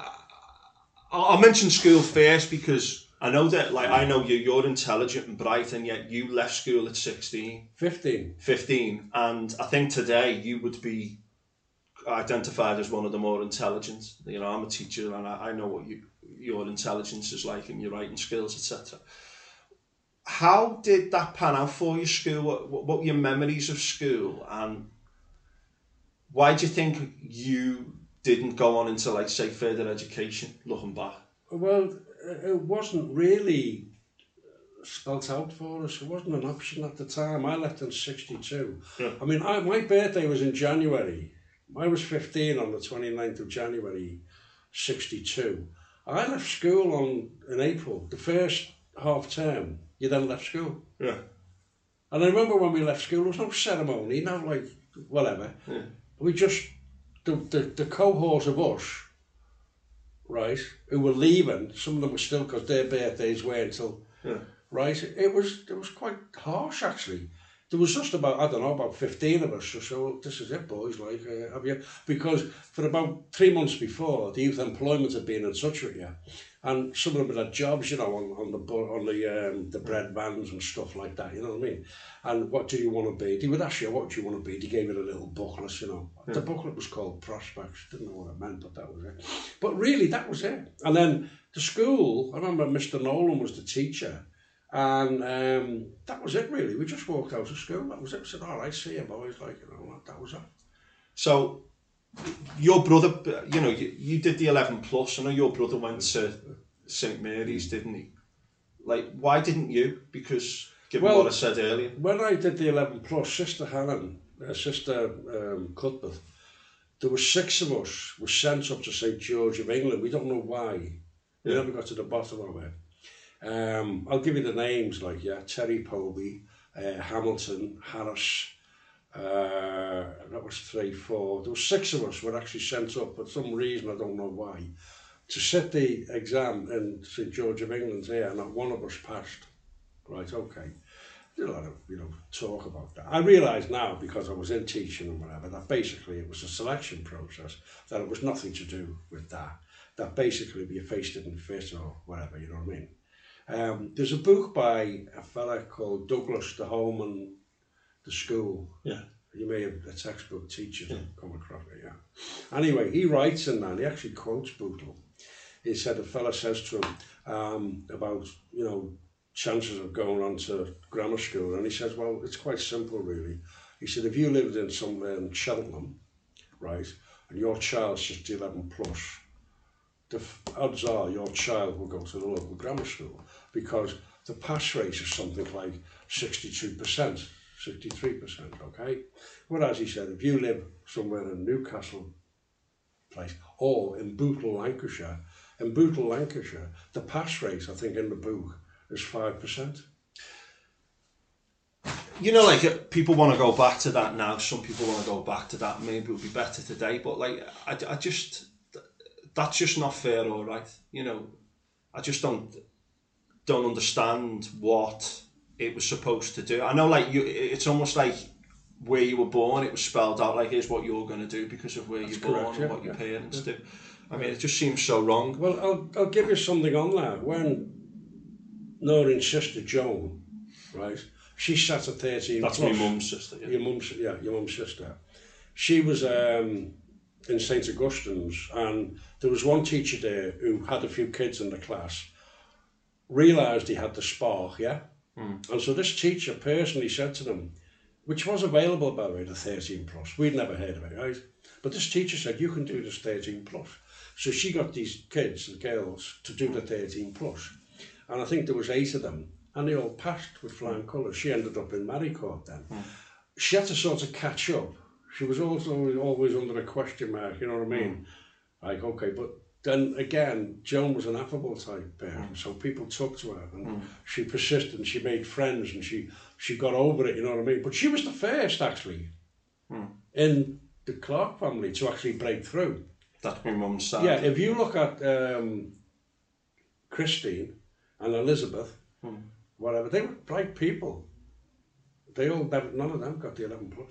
I'll mention school first because I know that, like, I know you're intelligent and bright, and yet you left school at 16. 15. And I think today you would be identified as one of the more intelligent. You know, I'm a teacher and I know what your intelligence is like and your writing skills, etc. How did that pan out for your school? What were your memories of school, and why do you think you didn't go on into, like, say, further education, looking back? Well, it wasn't really spelt out for us. It wasn't an option at the time. I left in 62. Yeah. I mean, my birthday was in January. I was 15 on the 29th of January, 62. I left school in April, the first half term. You then left school. Yeah. And I remember when we left school, there was no ceremony, no, like, whatever. Yeah. We just, the cohort of us, right, who were leaving, some of them were still, because their birthdays weren't until, right, it was quite harsh, actually. There was just about 15 of us, so this is it, boys, like, have you, because for about 3 months before, the youth employment had been in touch with you. And some of them had jobs, you know, on the bread vans and stuff like that, you know what I mean? And what do you want to be? They would ask you, what do you want to be? They gave it a little booklet, you know. Yeah. The booklet was called Prospects. Didn't know what it meant, but that was it. But really, that was it. And then the school, I remember Mr. Nolan was the teacher. And that was it, really. We just walked out of school. That was it. We said, all right, see you, boys. Like, you know, that was it. So, your brother, you know, you did the 11 plus. I know your brother went to St Mary's, didn't he? Like, why didn't you? Because, given what I said earlier. When I did the 11 plus, Sister Helen, Sister Cuthbert, there were 6 of us were sent up to St George of England. We don't know why. We never got to the bottom of it. I'll give you the names, like, Terry Povey, Hamilton, Harris. That was 3, 4. There were 6 of us were actually sent up, for some reason, I don't know why, to sit the exam in St George of England's here, and not one of us passed. Right, okay. Did a lot of, you know, talk about that. I realise now, because I was in teaching and whatever, that basically it was a selection process, that it was nothing to do with that. That basically your face didn't fit or whatever, you know what I mean? There's a book by a fella called Douglas, The Home and the School. Yeah. You may have a textbook teacher come across it, yeah. Anyway, he writes in that, he actually quotes Bootle. He said, a fella says to him about, you know, chances of going on to grammar school, and he says, well, it's quite simple, really. He said, if you lived in somewhere in Cheltenham, right, and your child's just 11 plus, the odds are your child will go to the local grammar school, because the pass rate is something like 62%, 63%, okay? Whereas he said, if you live somewhere in Newcastle place, or in Bootle, Lancashire. In Bootle, Lancashire, the pass rate, I think, in the book is 5%. You know, like, people want to go back to that now. Some people want to go back to that. Maybe it would be better today. But, like, I just... That's just not fair or right. You know, I just don't understand what it was supposed to do. I know, like, it's almost like where you were born, it was spelled out, like, here's what you're going to do because of where you're born and what your parents do. I mean, it just seems so wrong. Well, I'll give you something on that. When Noreen's sister, Joan, right, she sat at 13 That's plus. my mum's sister, yeah. Your mum's sister. She was in St Augustine's, and there was one teacher there who had a few kids in the class, realised he had the spark, yeah? And so this teacher personally said to them, which was available, by the way, the 13 plus. We'd never heard of it, right? But this teacher said, you can do this 13 plus. So she got these kids and girls to do the 13 plus. And I think there was 8 of them, and they all passed with flying colours. She ended up in Maricourt then. She had to sort of catch up. She was also always under a question mark, you know what I mean? Like, okay, but then again, Joan was an affable type parent, so people took to her, and she persisted, and she made friends, and she got over it, you know what I mean? But she was the first, actually, in the Clark family to actually break through. That's my mum's side. Yeah, if you look at Christine and Elizabeth, whatever, they were bright people. None of them got the 11 plus.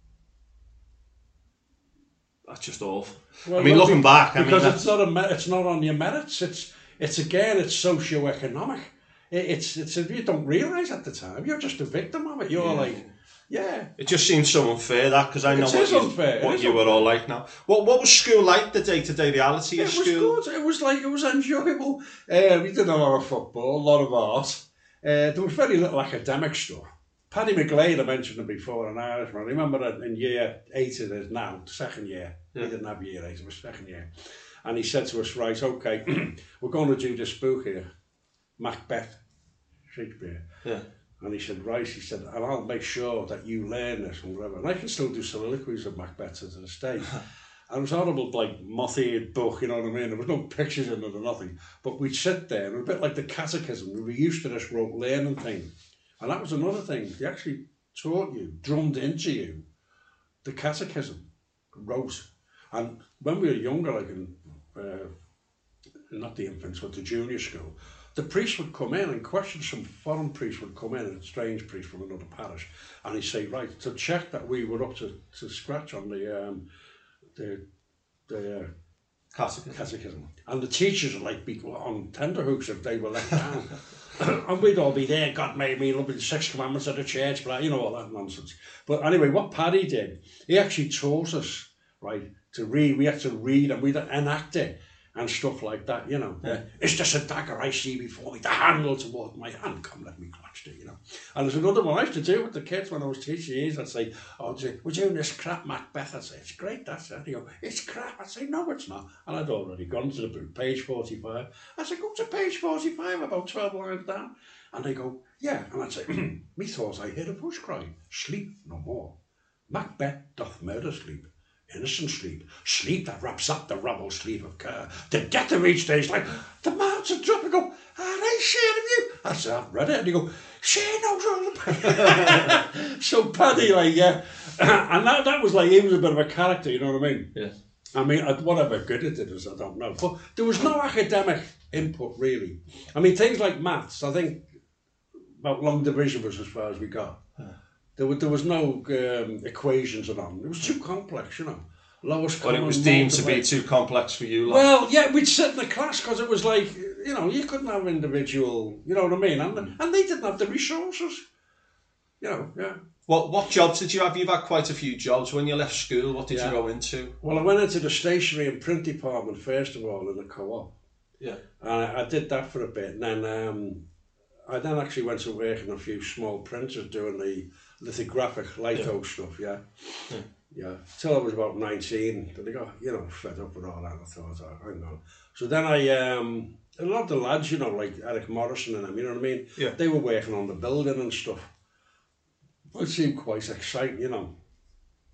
That's just awful. Well, I mean, looking back, because it's not on your merits. It's again, it's socio-economic. It's you don't realise at the time. You're just a victim of it. You're like, yeah. It just seems so unfair, that, because I know what you were all like now. What was school like, the day-to-day reality of school? It was good. It was enjoyable. We did a lot of football, a lot of art. There was very little academic stuff. Paddy McGlade, I mentioned him before, an Irishman. I remember that in year 8 it is now, second year. Yeah. We didn't have year 8, it was second year. And he said to us, right, okay, we're going to do this book here, Macbeth, Shakespeare. Yeah. And he said, right, he said, and I'll make sure that you learn this and whatever. And I can still do soliloquies of Macbeth to this day. And it was horrible, like, moth-eared book, you know what I mean? There was no pictures in it or nothing. But we'd sit there, and it was a bit like the catechism. We were used to this rote learning thing. And that was another thing. They actually taught you, drummed into you, the catechism, wrote. And when we were younger, like in, not the infants, but the junior school, the priest would come in and question, some foreign priest would come in, a strange priest from another parish, and he'd say, right, to check that we were up to scratch on the catechism. And the teachers would like be on tenterhooks if they were let down. And we'd all be there, God made me, loving the 6 commandments of the church, but you know, all that nonsense. But anyway, what Paddy did, he actually taught us, right, to read. We had to read and we'd enact it and stuff like that, you know. Yeah. It's just a dagger I see before me, the handle towards my hand, come let me clutch it, you know. And there's another one I used to do with the kids when I was teaching these. I'd say, oh, we're doing this crap Macbeth. I'd say, it's great, that's it. He'd go, it's crap. I'd say, no, it's not. And I'd already gone to the book, page 45. I'd say, go to page 45, about 12 lines down. And they go, yeah. And I'd say, methought I heard a bush cry, sleep no more. Macbeth doth murder sleep. Innocent sleep, sleep that wraps up the rubble sleep of care. The death of each day is like the mountain drop and go, are they scared of you? I said, I've read it. And you go, she knows all about it. So Paddy, like, yeah. And that was like, he was a bit of a character, you know what I mean? Yeah. I mean, whatever good it is, I don't know. But there was no academic input, really. I mean, things like maths, I think about long division was as far as we got. There was no equations and all. It was too complex, you know. Lowest common Well, it was deemed to be too complex for you. Like. Well, yeah, we'd sit in the class because it was like, you know, you couldn't have individual, you know what I mean? And they didn't have the resources, you know, yeah. Well, what jobs did you have? You've had quite a few jobs. When you left school, what did you go into? Well, I went into the stationery and print department, first of all, in the co-op. Yeah. And I did that for a bit. And then I then actually went to work in a few small printers doing the lithographic litho stuff, yeah. Till I was about 19, then I got, you know, fed up with all that. I thought, oh, hang on. So then a lot of the lads, you know, like Eric Morrison and them, you know what I mean? Yeah. They were working on the building and stuff. It seemed quite exciting, you know.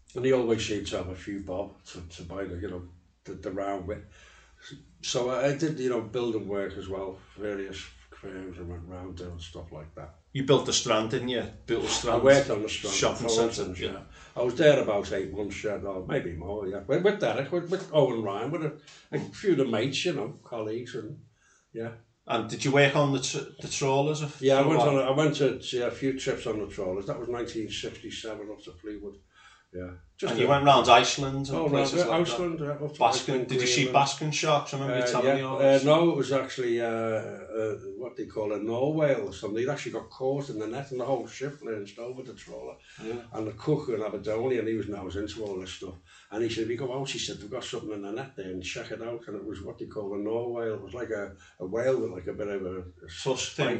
And he always seemed to have a few bob to buy the round with. So I did, building work as well, various firms, and went round doing stuff like that. You built the Strand, didn't you? Built the Strand. I worked on the Strand shopping centre. Yeah. I was there about 8 months, or maybe more, yeah. With Derek, with Owen Ryan, with a few of the mates, colleagues, and yeah. And did you work on the trawlers? Yeah, I went to a few trips on the trawlers. That was 1967 up to Fleetwood. Yeah. And you went round Iceland and places like Iceland, that? Up to Baskin, Iceland, did you see basking sharks? I remember you telling me all this. No, it was actually what they call a Norwhale or something. They'd actually got caught in the net and the whole ship lurched over the trawler. Yeah. And the cook in Aberdeen, and he was into all this stuff. And he said, if you go out, he said, they've got something in the net there and check it out. And it was what they call a Norwhale. It was like a whale with like a bit of a tusk thing.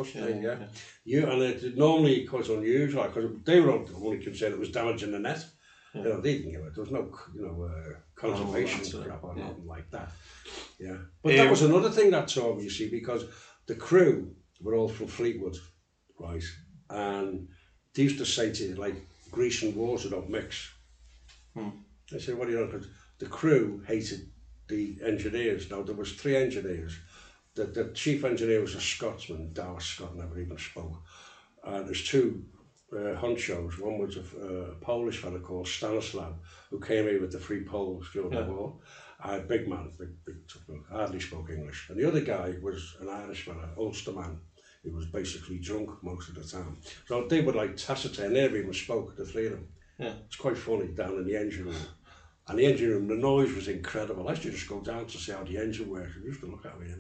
Yeah. And it normally was unusual because they were only concerned it was damaging the net. Yeah. They didn't give it. There was no, conservation crap or nothing like that. Yeah. But that was another thing that taught me, you see, because the crew were all from Fleetwood, right? And they used to say to you, like, grease and water don't mix. They said, what do you know? Because the crew hated the engineers. Now, there was 3 engineers. The chief engineer was a Scotsman, Dower Scott, never even spoke. And there's 2 honchos. One was a Polish fellow called Stanislav, who came here with the Free Poles during the war. Big man, big tough man, hardly spoke English. And the other guy was an Irish fellow, Ulster man, who was basically drunk most of the time. So they would like taciturn, they never even spoke, the 3 of them. Yeah. It's quite funny down in the engine room. And the engine room, the noise was incredible. I used to just go down to see how the engine works. And used to look at me,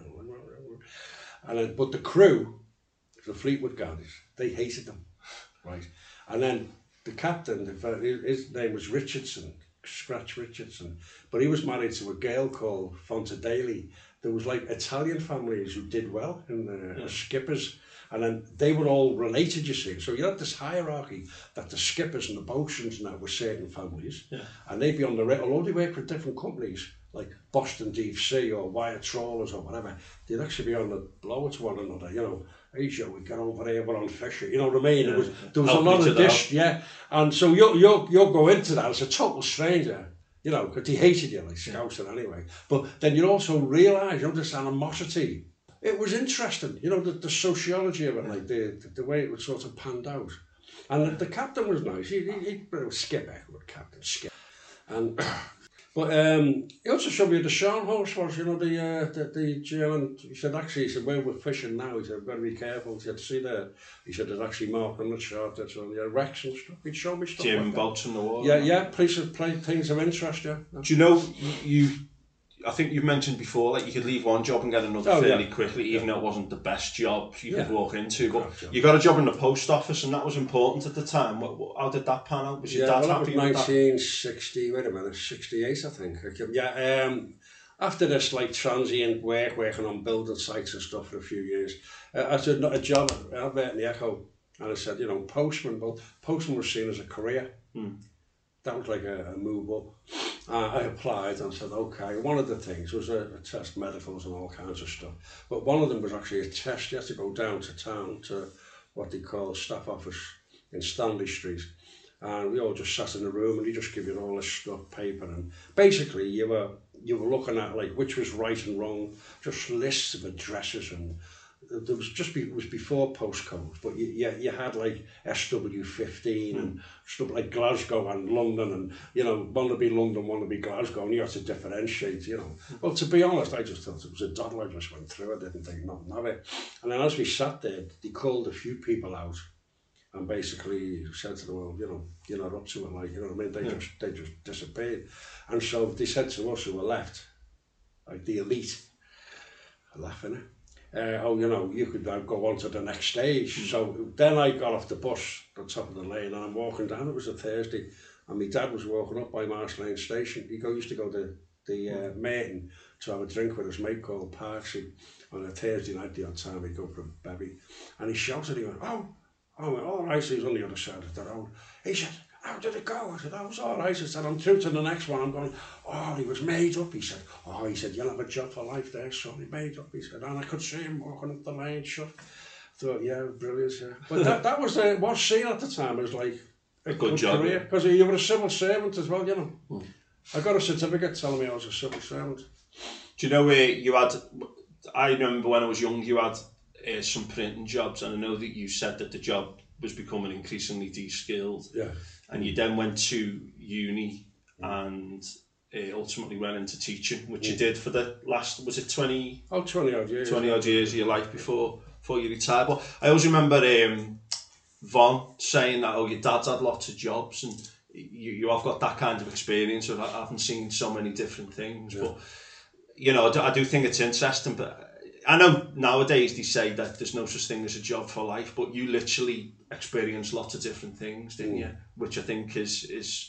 And but the crew, the Fleetwood guys, they hated them. Right, and then the captain, his name was Richardson, Scratch Richardson, but he was married to a girl called Fontadeli. There was like Italian families who did well in the skippers, and then they were all related, you see. So you had this hierarchy that the skippers and the boatswains and that were certain families, and they'd be on the although they worked for different companies, like Boston Deep Sea or Wire Trawlers or whatever, they'd actually be on the blower to one another, Hey, shall we get over here? We're on fishing. You know what I mean? Yeah, there was a lot of this, And so you'll go into that as a total stranger, because he hated you, like Scouser anyway. But then you also realise, this animosity. It was interesting, the sociology of it, like the way it was sort of panned out. And the captain was nice. He Skipper, Captain Skipper. And but he also showed me the Scharnhorst was, the German. He said, where we're fishing now, he said, we've got to be careful. He said, see there. He said, there's actually mark on the chart, that's on the wrecks and stuff. He'd show me stuff German like boats in the water. Yeah, things of interest, yeah. Do you know, I think you've mentioned before, like you could leave one job and get another fairly quickly, even though it wasn't the best job you could walk into. But you got a job in the post office, and that was important at the time. How did that pan out? Was your dad happy with that? 1960, 68, I think. After this, like transient working on building sites and stuff for a few years, I did a job advert in the Echo, and I said, postman. Well, postman was seen as a career. That was like a move up. I applied and said, okay. One of the things was a test medicals and all kinds of stuff. But one of them was actually a test. You had to go down to town to what they call staff office in Stanley Street. And we all just sat in the room and he just give you all this stuff, paper. And basically you were looking at like which was right and wrong, just lists of addresses and there was it was before postcodes, but you had like SW15 and stuff like Glasgow and London, and one to be London, one to be Glasgow, and you had to differentiate, Well, to be honest, I just thought it was a doddle. I just went through it, didn't think nothing of it. And then as we sat there, they called a few people out and basically said to them, well, you're not up to it, like, what I mean? They just disappeared. And so they said to us who were left, like the elite, laughing at it. You could go on to the next stage. So then I got off the bus at the top of the lane and I'm walking down. It was a Thursday and my dad was walking up by Marsh Lane Station. He used to go to the Merton to have a drink with his mate called Parksy on a Thursday night. The odd time he'd go for a bevy. And he shouted, he went, oh, all right. So he was on the other side of the road. He said, how did it go? I said, was all right. I said, I'm through to the next one. I'm going, he was made up. He said, you'll have a job for life there, son. He made up. He said, and I could see him walking up the lane shut. I thought, brilliant, yeah. But that was what seen at the time. It was like, a good job. Because you were a civil servant as well, you know. I got a certificate telling me I was a civil servant. Do you know where you had... I remember when I was young, you had some printing jobs, and I know that you said that the job was becoming increasingly de-skilled. Yeah. And you then went to uni and ultimately went into teaching, which you did for the last, was it 20 odd years of your life before you retired. But I always remember Von saying that, oh, your dad's had lots of jobs, and you have got that kind of experience of having seen so many different things. Yeah. But, you know, I do think it's interesting, but I know nowadays they say that there's no such thing as a job for life, but you literally experienced lots of different things, didn't you? Which I think is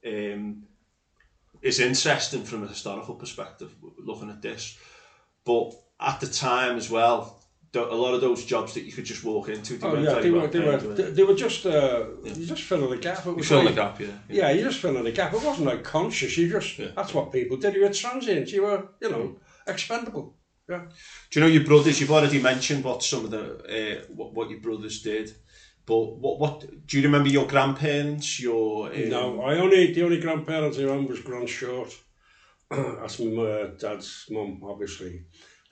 interesting from a historical perspective, looking at this. But at the time as well, a lot of those jobs that you could just walk into, they were just you just filling a gap. It was filling a gap, yeah. You just filling a gap. It wasn't like conscious. You just that's what people did. You were transient. You were, you know, expendable. Yeah. Do you know your brothers? You've already mentioned what some of the what your brothers did, but what do you remember your grandparents? No, the only grandparents I remember was Grant Short. That's my dad's mum, obviously.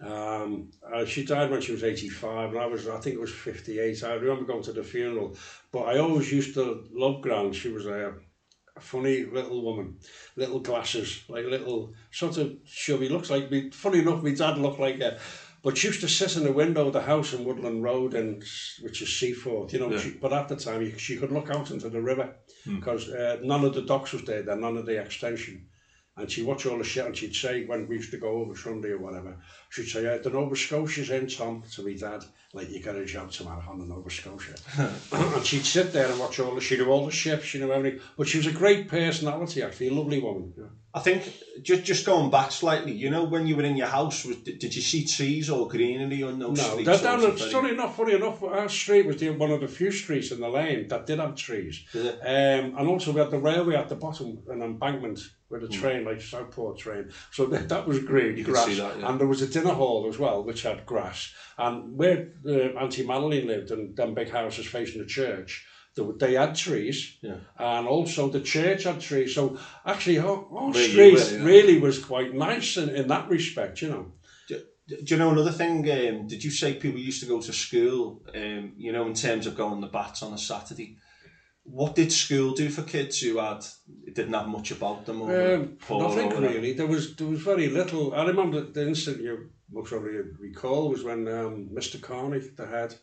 She died when she was 85, and I think it was 58. I remember going to the funeral, but I always used to love Grant. She was a funny little woman, little glasses, like little sort of chubby. Looks like me. Funny enough, my dad looked like her. But she used to sit in the window of the house in Woodland Road, which is Seaforth, you know. Yeah. But at the time, she could look out into the river because none of the docks was there, none of the extension. And she'd watch all the shit, and she'd say, when we used to go over Sunday or whatever, she'd say, the Nova Scotia's in, Tom, to me dad. Like, you get a job tomorrow on the Nova Scotia. And she'd sit there and watch she knew all the ships, she knew everything. But she was a great personality, actually, a lovely woman. Yeah. I think, just going back slightly, you know, when you were in your house, did you see trees or greenery or no streets? No, funny enough, our street was one of the few streets in the lane that did have trees. And also we had the railway at the bottom, an embankment with a train, like Southport train. So that was green, you grass. Could see that, yeah. And there was a dinner hall as well, which had grass. And where Auntie Madeline lived, and them big houses facing the church, they had trees, and also the church had trees. So actually, our street really was quite nice in that respect, you know. Do you know another thing? Did you say people used to go to school, you know, in terms of going to bats on a Saturday? What did school do for kids who didn't have much about them? Nothing really. There was very little. I remember the incident you most probably recall was when Mr. Carney, the head,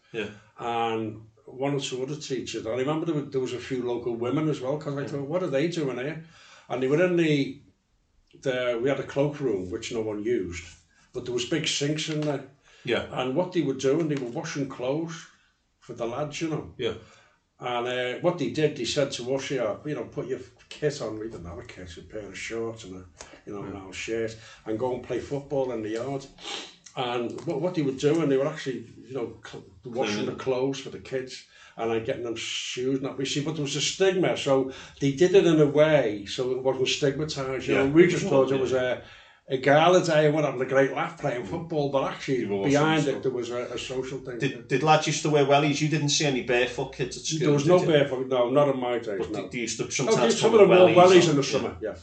and one or two other teachers. I remember there was a few local women as well, because I thought, what are they doing here? And they were in we had a cloakroom which no one used, but there was big sinks in there. Yeah. And what they were doing, they were washing clothes for the lads, you know. Yeah. And what they did, they said to us, you know, put your kit on. We didn't have a kit, a pair of shorts and an old shirt, and go and play football in the yard. And what they were doing, they were actually, you know, washing the clothes for the kids and then getting them shoes and that. But there was a stigma, so they did it in a way so it wasn't stigmatised. You know, we just thought it was a gala day and we're having a great laugh playing football, but actually behind it there was a social thing. Did lads used to wear wellies? You didn't see any barefoot kids at school? There was no barefoot, no, not in my days. But no. They used to sometimes some of them wore wellies in the summer, yes.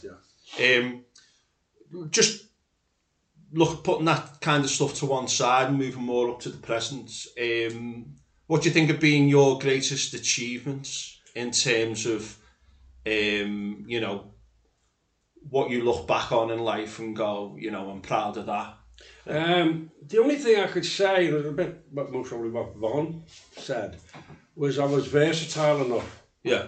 Just putting that kind of stuff to one side and moving more up to the present, what do you think have been your greatest achievements in terms of, you know, what you look back on in life and go, you know, I'm proud of that? The only thing I could say, a bit most probably what Von said, was I was versatile enough. Yeah.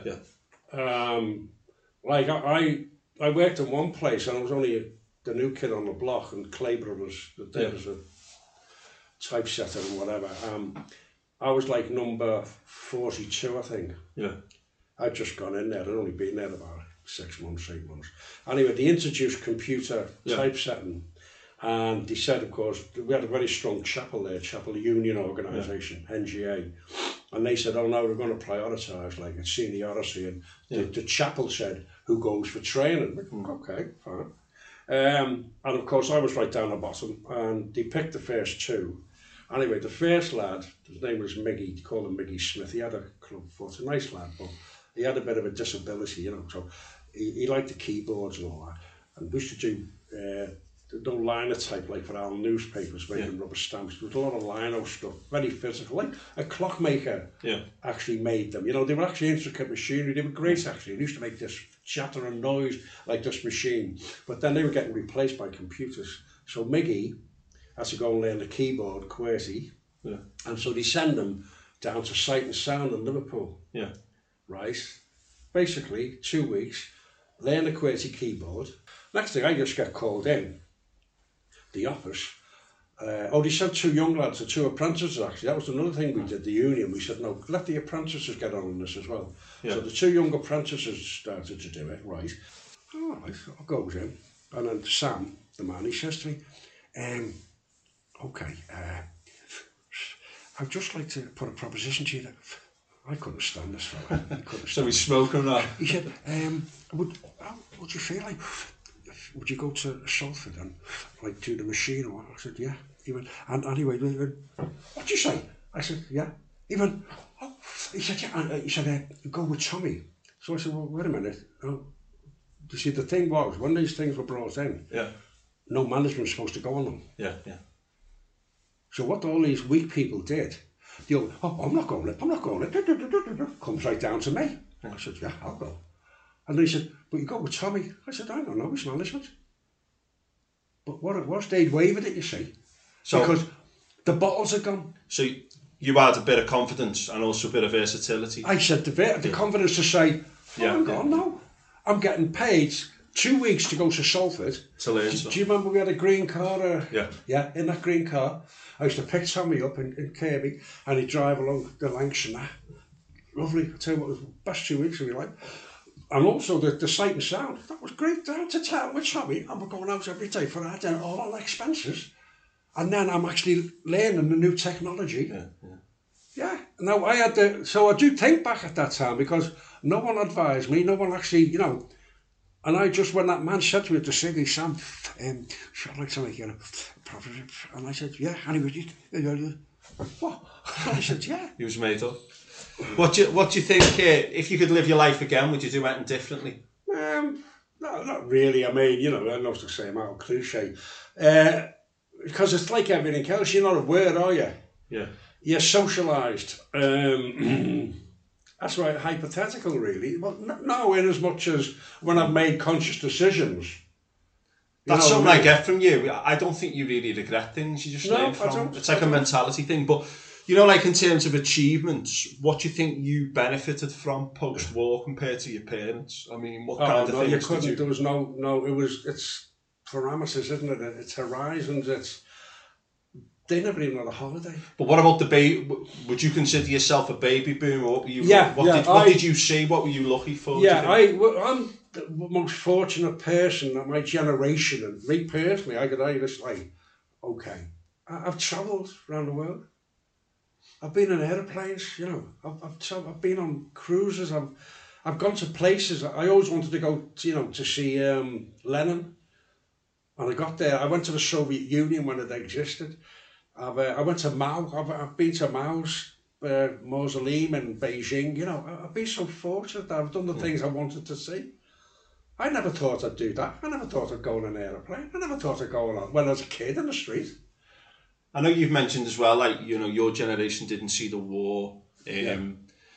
Like I worked in one place and I was only the new kid on the block, and Clay Brothers, there was a typesetter and whatever. I was like number 42, I think. Yeah. I'd just gone in there. I'd only been there about 6 months, 8 months. Anyway, they introduced computer typesetting, and they said, of course, we had a very strong chapel there, Chapel Union Organisation, NGA, and they said, oh no, we're going to prioritise like a seniority, and the chapel said, who goes for training? Okay, fine. And of course, I was right down the bottom, and they picked the first two. Anyway, the first lad, his name was Miggy, they called him Miggy Smith. He had a club foot, a nice lad, but he had a bit of a disability, so he liked the keyboards and all that. And we used to do linotype, like for our newspapers, making rubber stamps. There was a lot of lino stuff, very physical. Like a clockmaker actually made them. They were actually intricate machinery. They were great, actually. They used to make this chattering noise like this machine. But then they were getting replaced by computers. So Miggy had to go and learn the keyboard, QWERTY. Yeah. And so they send them down to Sight and Sound in Liverpool. Yeah. Right? Basically, 2 weeks, learn the QWERTY keyboard. Next thing, I just get called in the office. They sent 2 young lads, 2 apprentices actually. That was another thing we did, the union. We said, no, let the apprentices get on this as well. Yeah. So the 2 young apprentices started to do it, right? All right, I goes in. And then Sam, the man, he says to me, okay, I'd just like to put a proposition to you that I couldn't stand this fella. So he's smoking now. He said, would you feel like, would you go to Salford and like do the machine or what? I said, yeah. He went, and anyway, what'd you say? I said, yeah. He went, oh. He said, yeah. He said, go with Tommy. So I said, well, wait a minute. You see, the thing was, when these things were brought in, no management was supposed to go on them. Yeah, yeah. So what all these weak people did, they go, oh, I'm not going. Comes right down to me. I said, yeah, I'll go. And then he said, but you go with Tommy. I said, I don't know his management. But what it was, they'd wavered it, you see. So, because the bottles are gone. So you had a bit of confidence and also a bit of versatility. I said the confidence to say, hang on, no. I'm getting paid 2 weeks to go to Salford. To learn stuff. Do you remember we had a green car? Yeah, in that green car. I used to pick Tommy up in Kirby and he'd drive along the Lancs and that. Lovely. I tell you what, it was the best 2 weeks of my life. And also the Sight and Sound. That was great. Down to town with Tommy. And we're going out every day for that and all our expenses. And then I'm actually learning the new technology. Yeah. Now I had so I do think back at that time because no one advised me, no one actually, and I just, when that man said to me at the city, Sam, I'd like to make you a profit. And I said, yeah, anyway, what? And I said, yeah. He was made up. What do you think, if you could live your life again, would you do anything differently? No, not really. I mean, I know what to say, I'm out of cliche. Because it's like everything else, you're not aware, are you? Yeah. You're socialised. That's right, hypothetical really. But no, in as much as when I've made conscious decisions. That's something I get from you. I don't think you really regret things, you just learn from. It's like a mentality thing. But, like in terms of achievements, what do you think you benefited from post-war compared to your parents? I mean, what kind of things you couldn't, there was it's parameters, isn't it? It's horizons, they never even had a holiday. But what about the baby? Would you consider yourself a baby boomer? What did you see? What were you lucky for? Yeah, I'm the most fortunate person that my generation, and me personally, I could argue this like, okay, I've travelled around the world. I've been in airplanes, I've been on cruises. I've gone to places. I always wanted to go, to see Lenin. And I got there. I went to the Soviet Union when it existed. I went to Mao. I've been to Mao's mausoleum in Beijing. I've been so fortunate that I've done the things I wanted to see. I never thought I'd do that. I never thought I'd go on an aeroplane. I never thought I'd go on when I was a kid in the street. I know you've mentioned as well, like, your generation didn't see the war. You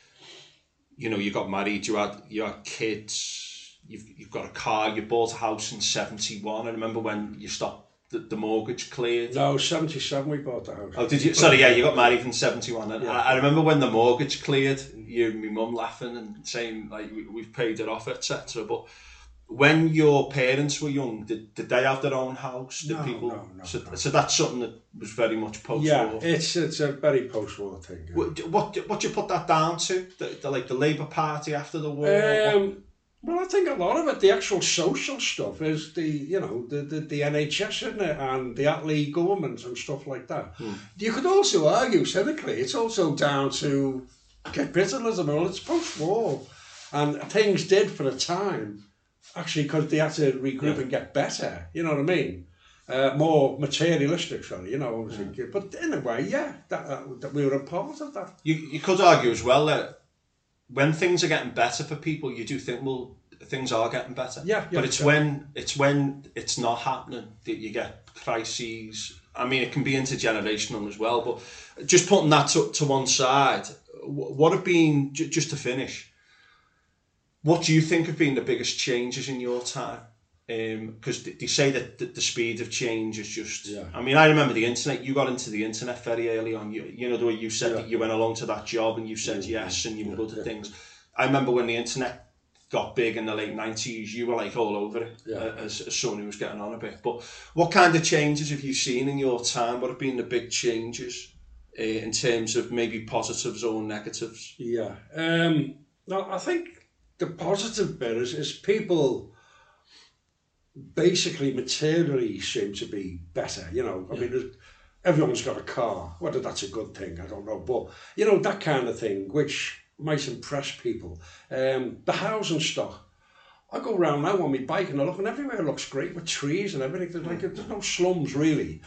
got married, you had kids, you've got a car, you bought a house in 71. I remember when you stopped. The mortgage cleared? No, 77 we bought the house. Oh, did you? Sorry, yeah, you got married in 71. And I remember when the mortgage cleared, you and my mum laughing and saying, like, we've paid it off, etc. But when your parents were young, did they have their own house? No. So that's something that was very much post-war? Yeah, it's a very post-war thing. Yeah. What do you put that down to? The Labour Party after the war? Well, I think a lot of it, the actual social stuff, is the NHS, isn't it, and the Attlee government and stuff like that. You could also argue, cynically, it's also down to capitalism. Well, it's post-war, and things did for a time, actually, because they had to regroup and get better. You know what I mean? More materialistic, sorry. Obviously. But in a way, that we were a part of that. You could argue as well that when things are getting better for people, you do think, well, things are getting better. Yeah, but it's when it's not happening that you get crises. I mean, it can be intergenerational as well. But just putting that to one side, what have been, just to finish, what do you think have been the biggest changes in your time? Because they say that the speed of change is just... Yeah. I mean, I remember the internet. You got into the internet very early on. You know the way you said that you went along to that job and you said yes and you were good at things. I remember when the internet got big in the late 90s, you were like all over it as someone who was getting on a bit. But what kind of changes have you seen in your time? What have been the big changes in terms of maybe positives or negatives? Yeah. No, I think the positive bit is people basically materially seem to be better. You know, I mean, everyone's got a car. Whether that's a good thing, I don't know. But, you know, that kind of thing, which might impress people. The housing stock. I go around now on my bike and I look, and everywhere looks great with trees and everything. There's no slums really.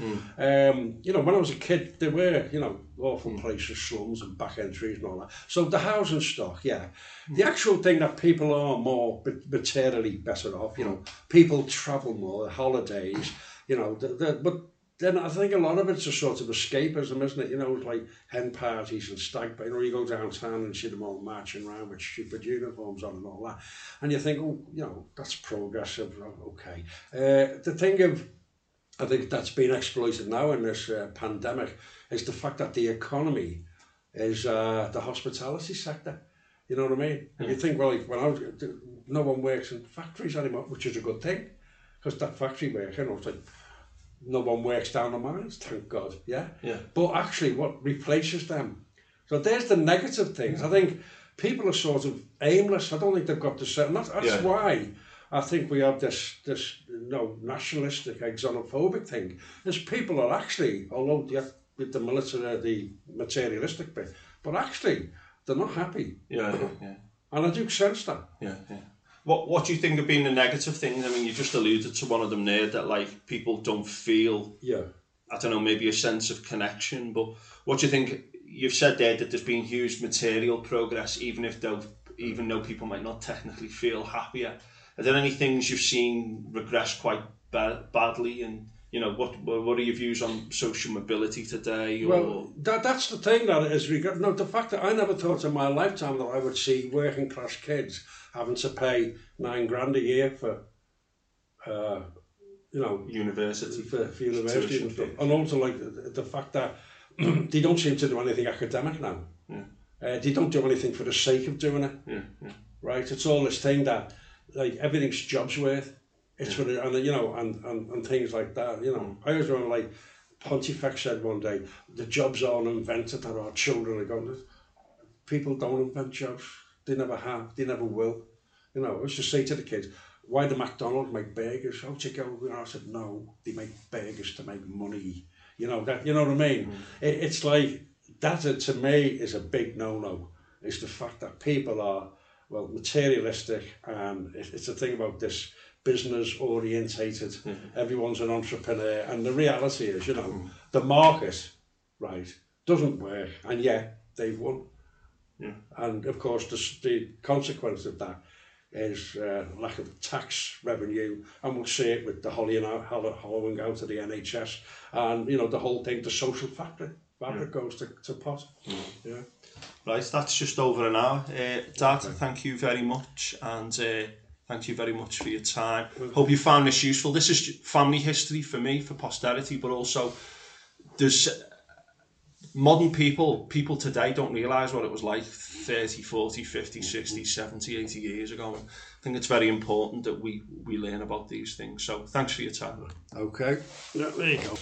You know, when I was a kid, there were, you know, awful places, slums and back end trees and all that. So the housing stock, the actual thing that people are more materially better off. You know, people travel more, holidays. You know, but then I think a lot of it's a sort of escapism, isn't it? You know, it's like hen parties and stag, you know, you go downtown and see them all marching around with stupid uniforms on and all that. And you think, oh, you know, that's progressive, okay. The thing of, I think that's been exploited now in this pandemic is the fact that the economy is the hospitality sector. You know what I mean? And you think, well, like, no one works in factories anymore, which is a good thing, because that factory work, you know, it's like, no one works down the mines, thank God, yeah? But actually, what replaces them? So there's the negative things. I think people are sort of aimless. I don't think they've got the certain. That's why I think we have this nationalistic, xenophobic thing. Is people are actually, although with the military, the materialistic bit, but actually they're not happy. And I do sense that. What do you think have been the negative things? I mean, you just alluded to one of them there, that like people don't feel, I don't know, maybe a sense of connection. But what do you think? You've said there that there's been huge material progress, even though people might not technically feel happier. Are there any things you've seen regress quite badly? And you know, what are your views on social mobility today? Well, that's the thing that is regret. No, the fact that I never thought in my lifetime that I would see working class kids having to pay $9,000 a year for, you know, university for university and stuff, and also like the fact that they don't seem to do anything academic now. They don't do anything for the sake of doing it. Right? It's all this thing that like everything's jobs worth. It's for the, and you know, and things like that. You know, I always remember like Pontifex said one day, the jobs aren't invented, that our children are going. People don't invent jobs. They never have. They never will. You know, I used to say to the kids, why do McDonald's make burgers? Oh, you go. You know, I said, no, they make burgers to make money. You know that. You know what I mean? It's like that. To me, is a big no-no. It's the fact that people are materialistic, and it's the thing about this business orientated. Everyone's an entrepreneur, and the reality is, you know, the market, right, doesn't work, and yet they've won. And of course, the consequence of that is lack of tax revenue, and we'll see it with the hollowing out of the NHS, and you know the whole thing, the social fabric goes to pot. Right, that's just over an hour. Dad, thank you very much, and thank you very much for your time. Hope you found this useful. This is family history for me, for posterity, but also there's modern people today don't realise what it was like 30, 40, 50, 60, 70, 80 years ago. And I think it's very important that we learn about these things. So thanks for your time. Okay, there you go.